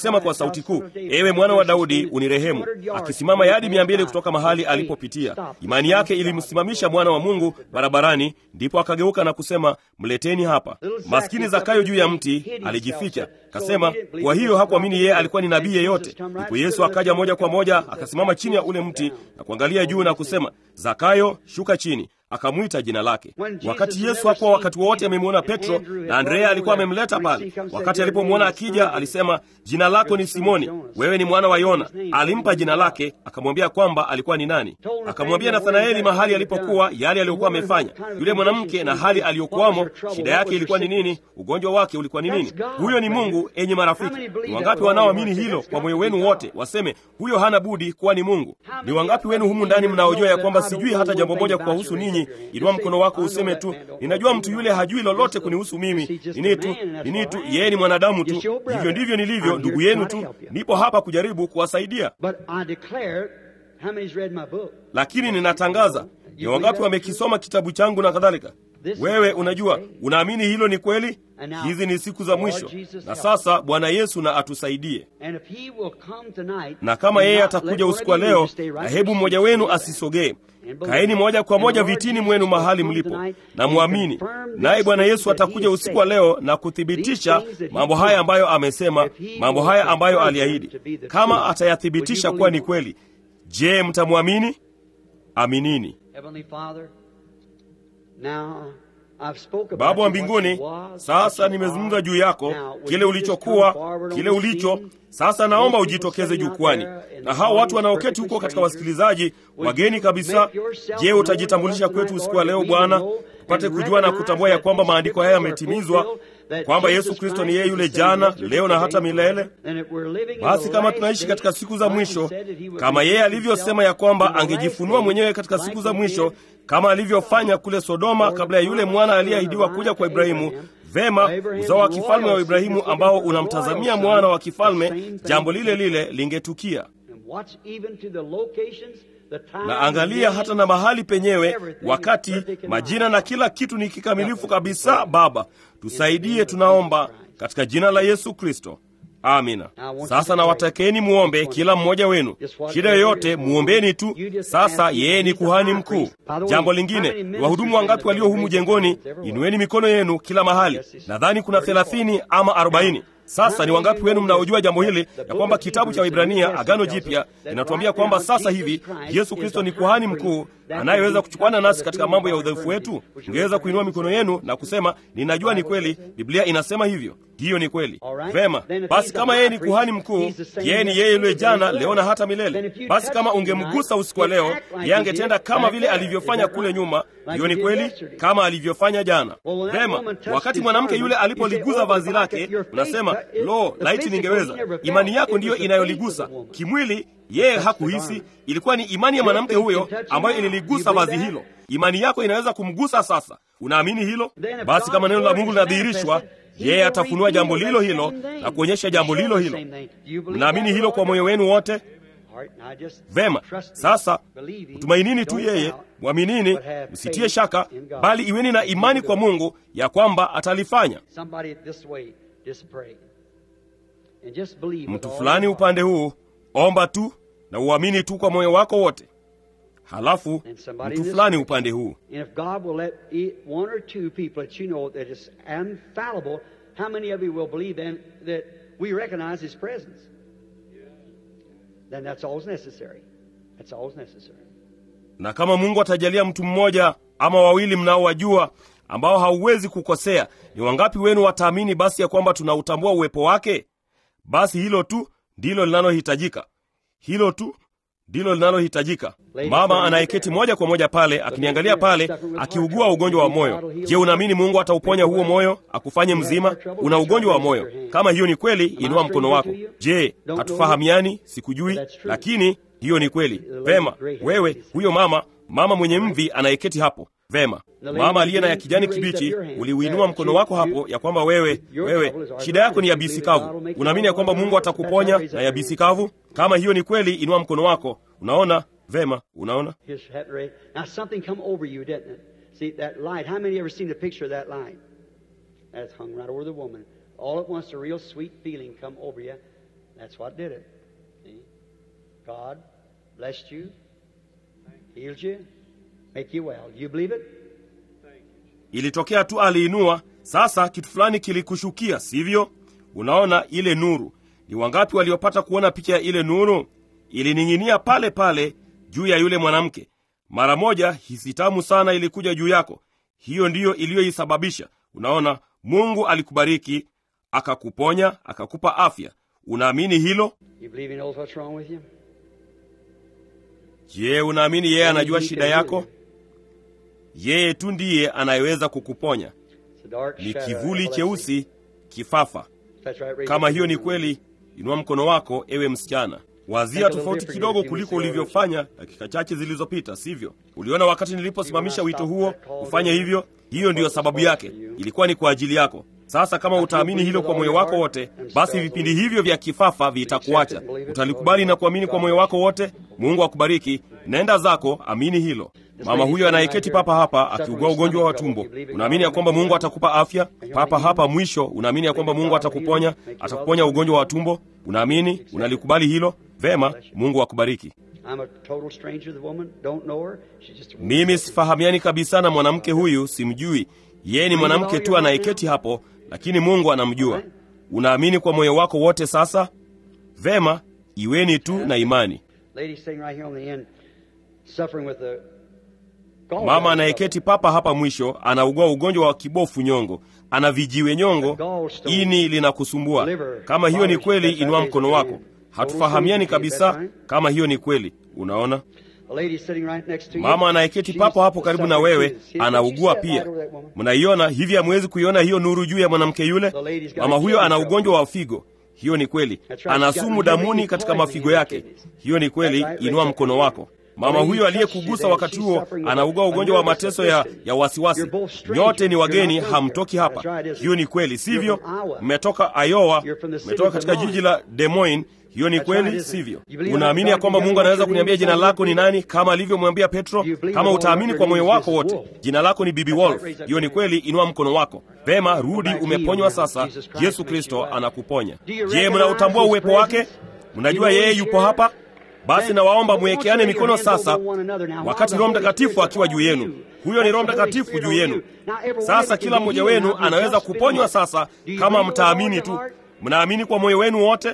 sauti kuu, ewe mwana wa Daudi, unirehemu, akisimama yadi 200 kutoka mahali alipopitia. Imani yake ilimsimamisha mwana wa Mungu barabarani, ndipo akageuka na kusema, mleteni hapa. Maskini Zakayo juu ya mti alijificha, kasema kwa hiyo hakuamini yeye alikuwa ni nabii yeyote. Ndipo Yesu akaja moja kwa moja akasimama chini ya ule mti na kuangalia juu na kusema, Zakayo, shuka chini. Akamwita jina lake. Wakati Yesu hakuwa wakati wote amemwona Petro, na Andrea alikuwa amemleta pale. Wakati alipomwona akija, alisema, jina lako ni Simoni, wewe ni mwana wa Yona. Alimpa jina lake, akamwambia kwamba alikuwa ni nani. Akamwambia Nathanaeli mahali alipokuwa, yale aliyokuwa amefanya. Yule mwanamke na hali aliyokuwamo, shida yake ilikuwa ni nini, ugonjwa wake ulikuwa ni nini. Huyo ni Mungu, enyi marafiki. Ni wangapi wanaoamini hilo kwa moyo wenu wote, waseme huyo hana budi kuwa ni Mungu? Ni wangapi wenu humu ndani mnaojua ya kwamba sijui hata jambo moja kuhusu ninyi? Inua mkono wako useme tu, ninajua mtu yule hajui lolote kunihusu mimi. Nini tu, yeye ni mwanadamu tu. Hivyo ndivyo nilivyo, ndugu yenu tu. Nipo hapa kujaribu kuwasaidia. Lakini ninatangaza, ni wangapi wamekisoma kitabu changu na kadhalika. Wewe unajua, unaamini hilo ni kweli? Hizi ni siku za mwisho, na sasa Bwana Yesu na atusaidie. Na kama yeye atakuja usiku wa leo, na hebu mmoja wenu asisogee. Kaeni moja kwa moja vitini mwenu mahali mlipo, na muamini. Naye Bwana Yesu atakuja usiku wa leo na kuthibitisha mambo haya ambayo amesema, mambo haya ambayo aliahidi. Kama atayathibitisha kuwa ni kweli, je, mtamwamini? Aminini. Baba wa mbinguni, sasa nimezungumza juu yako, kile ulichokuwa, kile ulicho. Sasa naomba ujitokeze jukwani, na hao watu wanaoketi huko katika wasikilizaji, wageni kabisa. Je, utajitambulisha kwetu usiku wa leo Bwana, tupate kujua na kutambua ya kwamba maandiko haya yametimizwa, kwamba Yesu Kristo ni yeye yule jana, leo na hata milele. Basi kama tunaishi katika siku za mwisho, kama yeye alivyosema ya kwamba angejifunua mwenyewe katika siku za mwisho, kama alivyofanya kule Sodoma kabla ya yule mwana aliyeahidiwa kuja kwa Ibrahimu, vema, uzao wa kifalme wa Ibrahimu ambao unamtazamia mwana wa kifalme, jambo lile lile lingetukia. Na angalia hata na mahali penyewe, wakati, majina na kila kitu ni kikamilifu kabisa. Baba, tusaidie, tunaomba katika jina la Yesu Kristo. Amina. Sasa na watakeni muombe kila mmoja wenu. Shida yoyote muombeni tu. Sasa yeye ni kuhani mkuu. Jambo lingine, ni wahudumu wangapi walio humu jengoni? Inueni mikono yenu kila mahali. Nadhani kuna 30 ama 40. Sasa ni wangapi wenu mnaojua jambo hili, ya kwamba kitabu cha Waebrania Agano Jipya inatuambia kwamba sasa hivi Yesu Kristo ni kuhani mkuu anayeweza kuchukuana nasi katika mambo ya udhaifu wetu? Ungeweza kuinua mikono yenu na kusema, ninajua ni kweli, Biblia inasema hivyo. Hiyo ni kweli. Vema, basi kama yeye ni kuhani mkuu, yeye ni yeye yule jana, leo na hata milele. Basi kama ungemgusa usiku wa leo, yeye angetenda kama vile alivyofanya kule nyuma. Hiyo ni kweli, kama alivyofanya jana. Vema, wakati mwanamke yule alipoliguza vazi lake, unasema, lo, laiti ningeweza. Imani yako ndiyo inayoligusa. Kimwili yeye hakuhisi, ilikuwa ni imani ya mwanamke huyo ambayo ililigusa vazi hilo. Imani yako inaweza kumgusa sasa. Unaamini hilo? Basi kama neno la Mungu linadhihirishwa, yeye atafunua jambo lilo hilo na kuonyesha jambo lilo hilo. Mnaamini hilo kwa moyo wenu wote? Vema, sasa mtumainini tu yeye, mwaminini, msitie shaka, bali iweni na imani kwa Mungu ya kwamba atalifanya. Mtu fulani upande huu, omba tu na uamini tu kwa moyo wako wote. Halafu mtu fulani upande huu. Na kama Mungu atajalia mtu mmoja ama wawili mnaowajua ambao hauwezi kukosea, ni wangapi wenu wataamini basi ya kwamba tunautambua uwepo wake? Basi hilo tu ndilo linalohitajika. Hilo tu ndilo linalohitajika. Mama anayeketi moja kwa moja pale akiniangalia pale akiugua ugonjwa wa moyo. Je, unaamini Mungu atauponya huo moyo akufanye mzima? Una ugonjwa wa moyo. Kama hiyo ni kweli, inua mkono wako. Je, hatufahamiani? Sikujui, lakini hiyo ni kweli. Vema, wewe huyo mama mwenye mvi anayeketi hapo. Vema, mama aliye na ya kijani kibichi, uliuinua mkono wako hapo ya kwamba wewe shida yako ni yabisi kavu. Unaamini ya kwamba Mungu atakuponya na yabisi kavu? Kama hiyo ni kweli, inua mkono wako. Unaona? Vema, unaona? Now something come over you, didn't it? See that light. How many ever seen the picture of that light? That's hung right over the woman. All at once a real sweet feeling come over you. That's what did it. See? God blessed you, healed you, make you well. You believe it? Ilitokea tu aliinua, sasa kitu fulani kilikushukia, sivyo? Unaona ile nuru. Ni wangapi waliopata kuona picha ya ile nuru? Ilining'inia pale pale juu ya yule mwanamke. Mara moja hisi tamu sana ilikuja juu yako. Hiyo ndiyo iliyoisababisha. Unaona, Mungu alikubariki, akakuponya, akakupa afya. Unaamini hilo? Je, unaamini yeye anajua shida yako? Yeye tu ndiye anayeweza kukuponya. Ni kivuli cheusi, kifafa. Kama hiyo ni kweli, inua mkono wako, ewe msichana. Wazia tofauti kidogo kuliko ulivyofanya dakika chache zilizopita, sivyo? Uliona wakati niliposimamisha wito huo, ufanye hivyo? Hiyo ndiyo sababu yake. Ilikuwa ni kwa ajili yako. Sasa kama utaamini hilo kwa moyo wako wote, basi vipindi hivyo vya kifafa vitakuacha. Utalikubali na kuamini kwa moyo wako wote? Mungu akubariki. Nenda zako, amini hilo. Mama huyo anayeketi papa hapa akiugua ugonjwa wa tumbo, unaamini ya kwamba Mungu atakupa afya? Papa hapa mwisho, unaamini ya kwamba Mungu atakuponya ugonjwa wa tumbo? Unaamini? Unalikubali hilo? Vema, Mungu akubariki. Mimi sifahamiani kabisa na mwanamke huyu, simjui. Yeye ni mwanamke tu anayeketi hapo, lakini Mungu anamjua. Unaamini kwa moyo wako wote sasa? Vema, iweni tu na imani. Mama anayeketi papa hapa mwisho anaugua ugonjwa wa kibofu nyongo. Ana vijiwe nyongo, ini linakusumbua. Kama hiyo ni kweli, inua mkono wako. Hatufahamiani kabisa kama hiyo ni kweli. Unaona? Mama anayeketi papo hapo karibu na wewe anaugua pia. Mnaiona hivi? Hamwezi kuiona hiyo nuru juu ya mwanamke yule? Mama huyo ana ugonjwa wa figo. Hiyo ni kweli. Ana sumu damuni katika mafigo yake. Hiyo ni kweli, inua mkono wako. Mama huyo aliyekugusa wakati huo anaugua ugonjwa wa mateso ya wasiwasi. Nyote ni wageni, hamtoki hapa. Hiyo ni kweli, sivyo? Mmetoka Iowa, mmetoka katika jiji la Des Moines. Hiyo ni kweli, sivyo? Unaamini ya kwamba Mungu anaweza kuniambia jina lako ni nani, kama alivyomwambia Petro? Kama utaamini kwa moyo wako wote, jina lako ni Bibi Wolf. Hiyo ni kweli, inua mkono wako. Vema, rudi, umeponywa sasa. Yesu Kristo anakuponya. Je, mnautambua uwepo wake? Mnajua yeye yupo hapa? Basi nawaomba muwekeane mikono sasa, wakati Roho Mtakatifu akiwa juu yenu. Huyo ni Roho Mtakatifu juu yenu. Sasa kila mmoja wenu anaweza kuponywa sasa, kama mtaamini tu. Mnaamini kwa moyo wenu wote?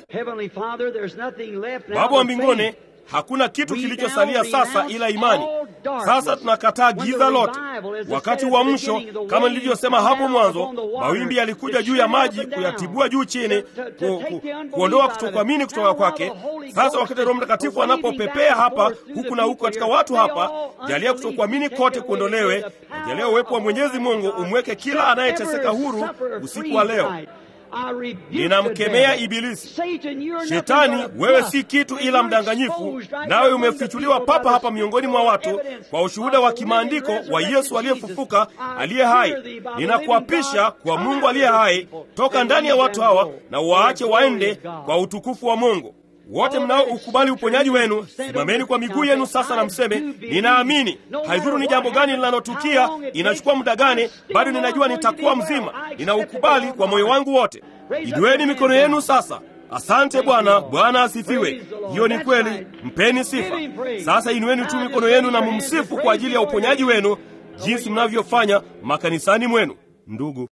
Baba wa mbinguni, hakuna kitu kilichosalia sasa ila imani. Sasa tunakataa giza lote. Wakati wa mwisho, kama nilivyosema hapo mwanzo, mawimbi yalikuja juu ya maji kuyatibua juu chini, kuondoa kutokuamini kutoka kwake. Sasa wakati Roho Mtakatifu anapopepea hapa huku na huku katika watu hapa, jalia kutokuamini kote kuondolewe. Jalia uwepo wa Mwenyezi Mungu umweke kila anayeteseka huru usiku wa leo. Ninamkemea Ibilisi. Shetani, wewe si kitu ila mdanganyifu, nawe umefichuliwa papa hapa miongoni mwa watu kwa ushuhuda wa kimaandiko wa Yesu aliyefufuka, aliye hai. Ninakuapisha kwa Mungu aliye hai, toka ndani ya watu hawa na waache waende kwa utukufu wa Mungu. Wote mnao ukubali uponyaji wenu, simameni kwa miguu yenu sasa na mseme, ninaamini. Haidhuru ni jambo gani linalotukia, inachukua muda gani, bado ninajua nitakuwa mzima. Ninaukubali kwa moyo wangu wote. Inueni mikono yenu sasa. Asante Bwana. Bwana asifiwe. Hiyo ni kweli, mpeni sifa. Sasa inueni tu mikono yenu na mumsifu kwa ajili ya uponyaji wenu, jinsi mnavyofanya makanisani mwenu. Ndugu,